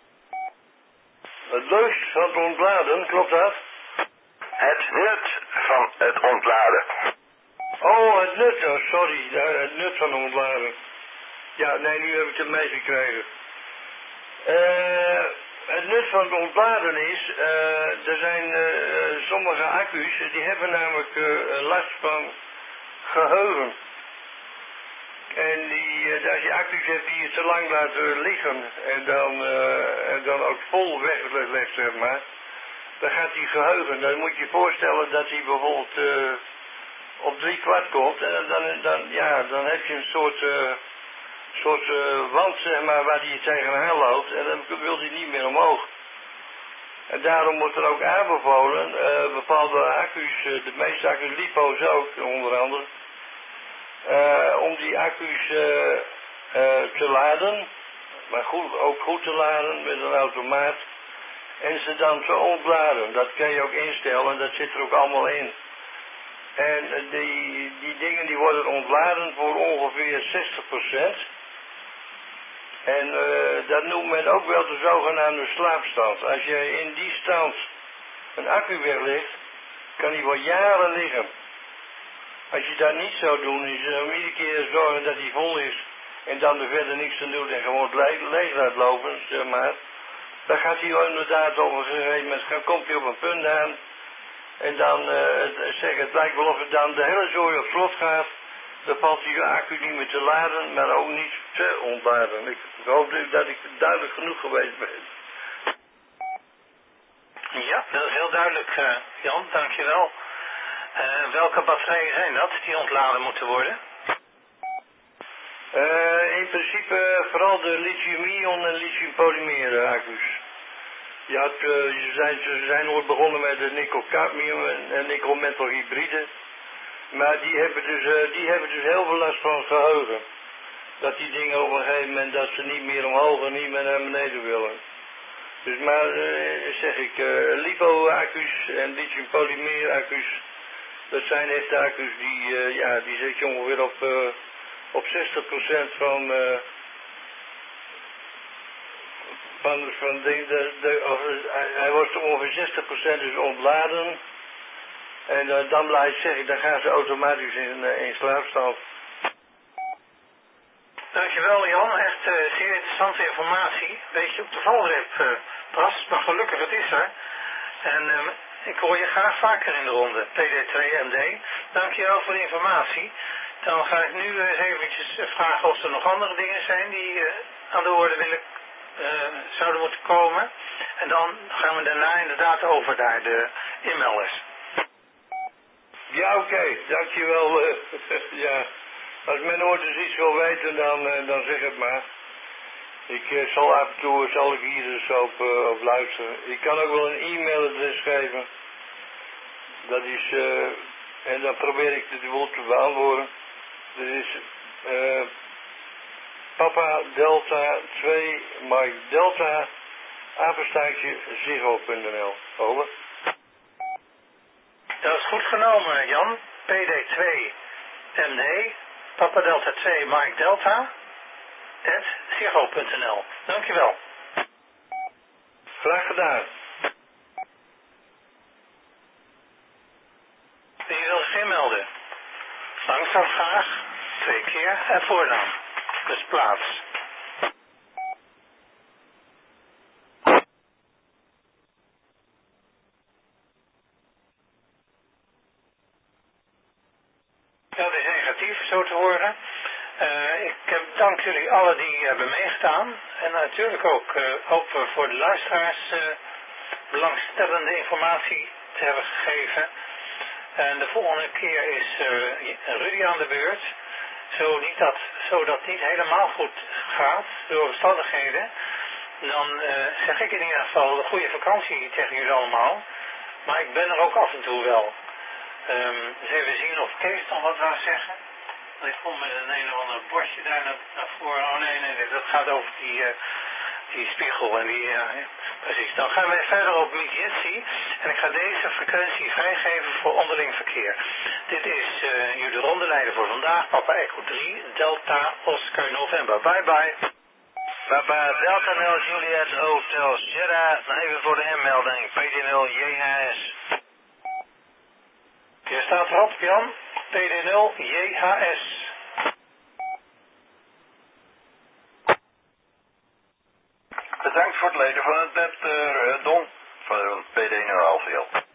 Het leukst van het ontladen, klopt dat? Het nut van het ontladen. Oh, het nut, oh, sorry, het nut van het ontladen. Ja, nee, nu heb ik het meegekregen. Het nut van het ontladen is, er zijn sommige accu's, die hebben namelijk last van geheugen. En als je accu's hebt die je te lang laat liggen en dan ook vol weglegt, zeg maar, dan gaat die geheugen. Dan moet je je voorstellen dat hij bijvoorbeeld op 3/4 komt en dan heb je een soort wand, zeg maar, waar die tegenaan loopt en dan wil hij niet meer omhoog. En daarom wordt er ook aanbevolen, bepaalde accu's, de meeste accu's, lipo's ook, onder andere, om die accu's te laden, maar ook goed te laden met een automaat. En ze dan te ontladen, dat kan je ook instellen, dat zit er ook allemaal in. En die dingen die worden ontladen voor ongeveer 60%. En dat noemt men ook wel de zogenaamde slaapstand. Als je in die stand een accu weglegt, kan die wel jaren liggen. Als je dat niet zou doen, is om iedere keer zorgen dat hij vol is en dan er verder niks aan doet en gewoon leeg laat lopen, zeg maar. Dan gaat hij inderdaad op een gegeven moment, komt hij op een punt aan en dan het lijkt wel of het dan de hele zooi op slot gaat. Dan valt die accu niet meer te laden, maar ook niet te ontladen. Ik hoop dat ik duidelijk genoeg geweest ben. heel duidelijk, Jan, dankjewel. Welke batterijen zijn dat die ontladen moeten worden? In principe vooral de lithium-ion en lithium-polymer accu's. Ze zijn ooit begonnen met de nickel-cadmium en nickel-metal hybride. Maar die hebben dus heel veel last van het geheugen. Dat die dingen op een gegeven moment dat ze niet meer omhoog en niet meer naar beneden willen. Dus maar zeg ik, LiPo-accu's en lithium-polymer-accu's, dat zijn echt accu's die zet je ongeveer op 60% hij wordt ongeveer 60% dus ontladen. En dan blijft zeggen, dan gaan ze automatisch in slaapstand. Dankjewel Jan, echt zeer interessante informatie. Beetje op de valreep pas, maar gelukkig het is er. En ik hoor je graag vaker in de ronde, PD2MD. Dankjewel voor de informatie. Dan ga ik nu eens eventjes vragen of er nog andere dingen zijn die aan de orde zouden moeten komen. En dan gaan we daarna inderdaad over naar de e-mailers. Ja, oké, dankjewel. Ja, als men ooit eens iets wil weten, dan zeg het maar. Ik zal af en toe hier dus op luisteren. Ik kan ook wel een e-mailadres geven. Dat is, en dan probeer ik de boel te beantwoorden. Dat is Papa Delta 2 Mike Delta @ziggo.nl. Over. Dat is goed genomen, Jan. PD2MD, Papa Delta 2 Mike Delta @ziggo.nl. Dankjewel. Graag gedaan. Wie wil zich inmelden? Langzaam graag, 2 keer en voornaam. Dus plaats. Dat is negatief, zo te horen. Ik dank jullie allen die hebben meegedaan. En natuurlijk ook hopen we voor de luisteraars belangstellende informatie te hebben gegeven. En de volgende keer is Rudy aan de beurt. Zodat niet helemaal goed gaat door omstandigheden. Dan zeg ik in ieder geval een goede vakantie tegen jullie allemaal. Maar ik ben er ook af en toe wel. Dus even zien of Kees nog wat wou zeggen. Ik kom met een of ander bordje daar naar voren. Oh nee, dat gaat over die spiegel en precies. Dan gaan wij verder op Midgetsi en ik ga deze frequentie vrijgeven voor onderling verkeer. Dit is jullie rondeleider voor vandaag, Papa Echo 3, Delta Oscar November. Bye bye. Papa Delta 0 Juliet Hotel Sierra, even voor de inmelding, PD0 JHS. Je staat erop, Jan, PD0 JHS. Bedankt voor het leden van het net, Don, van PD0 LVL.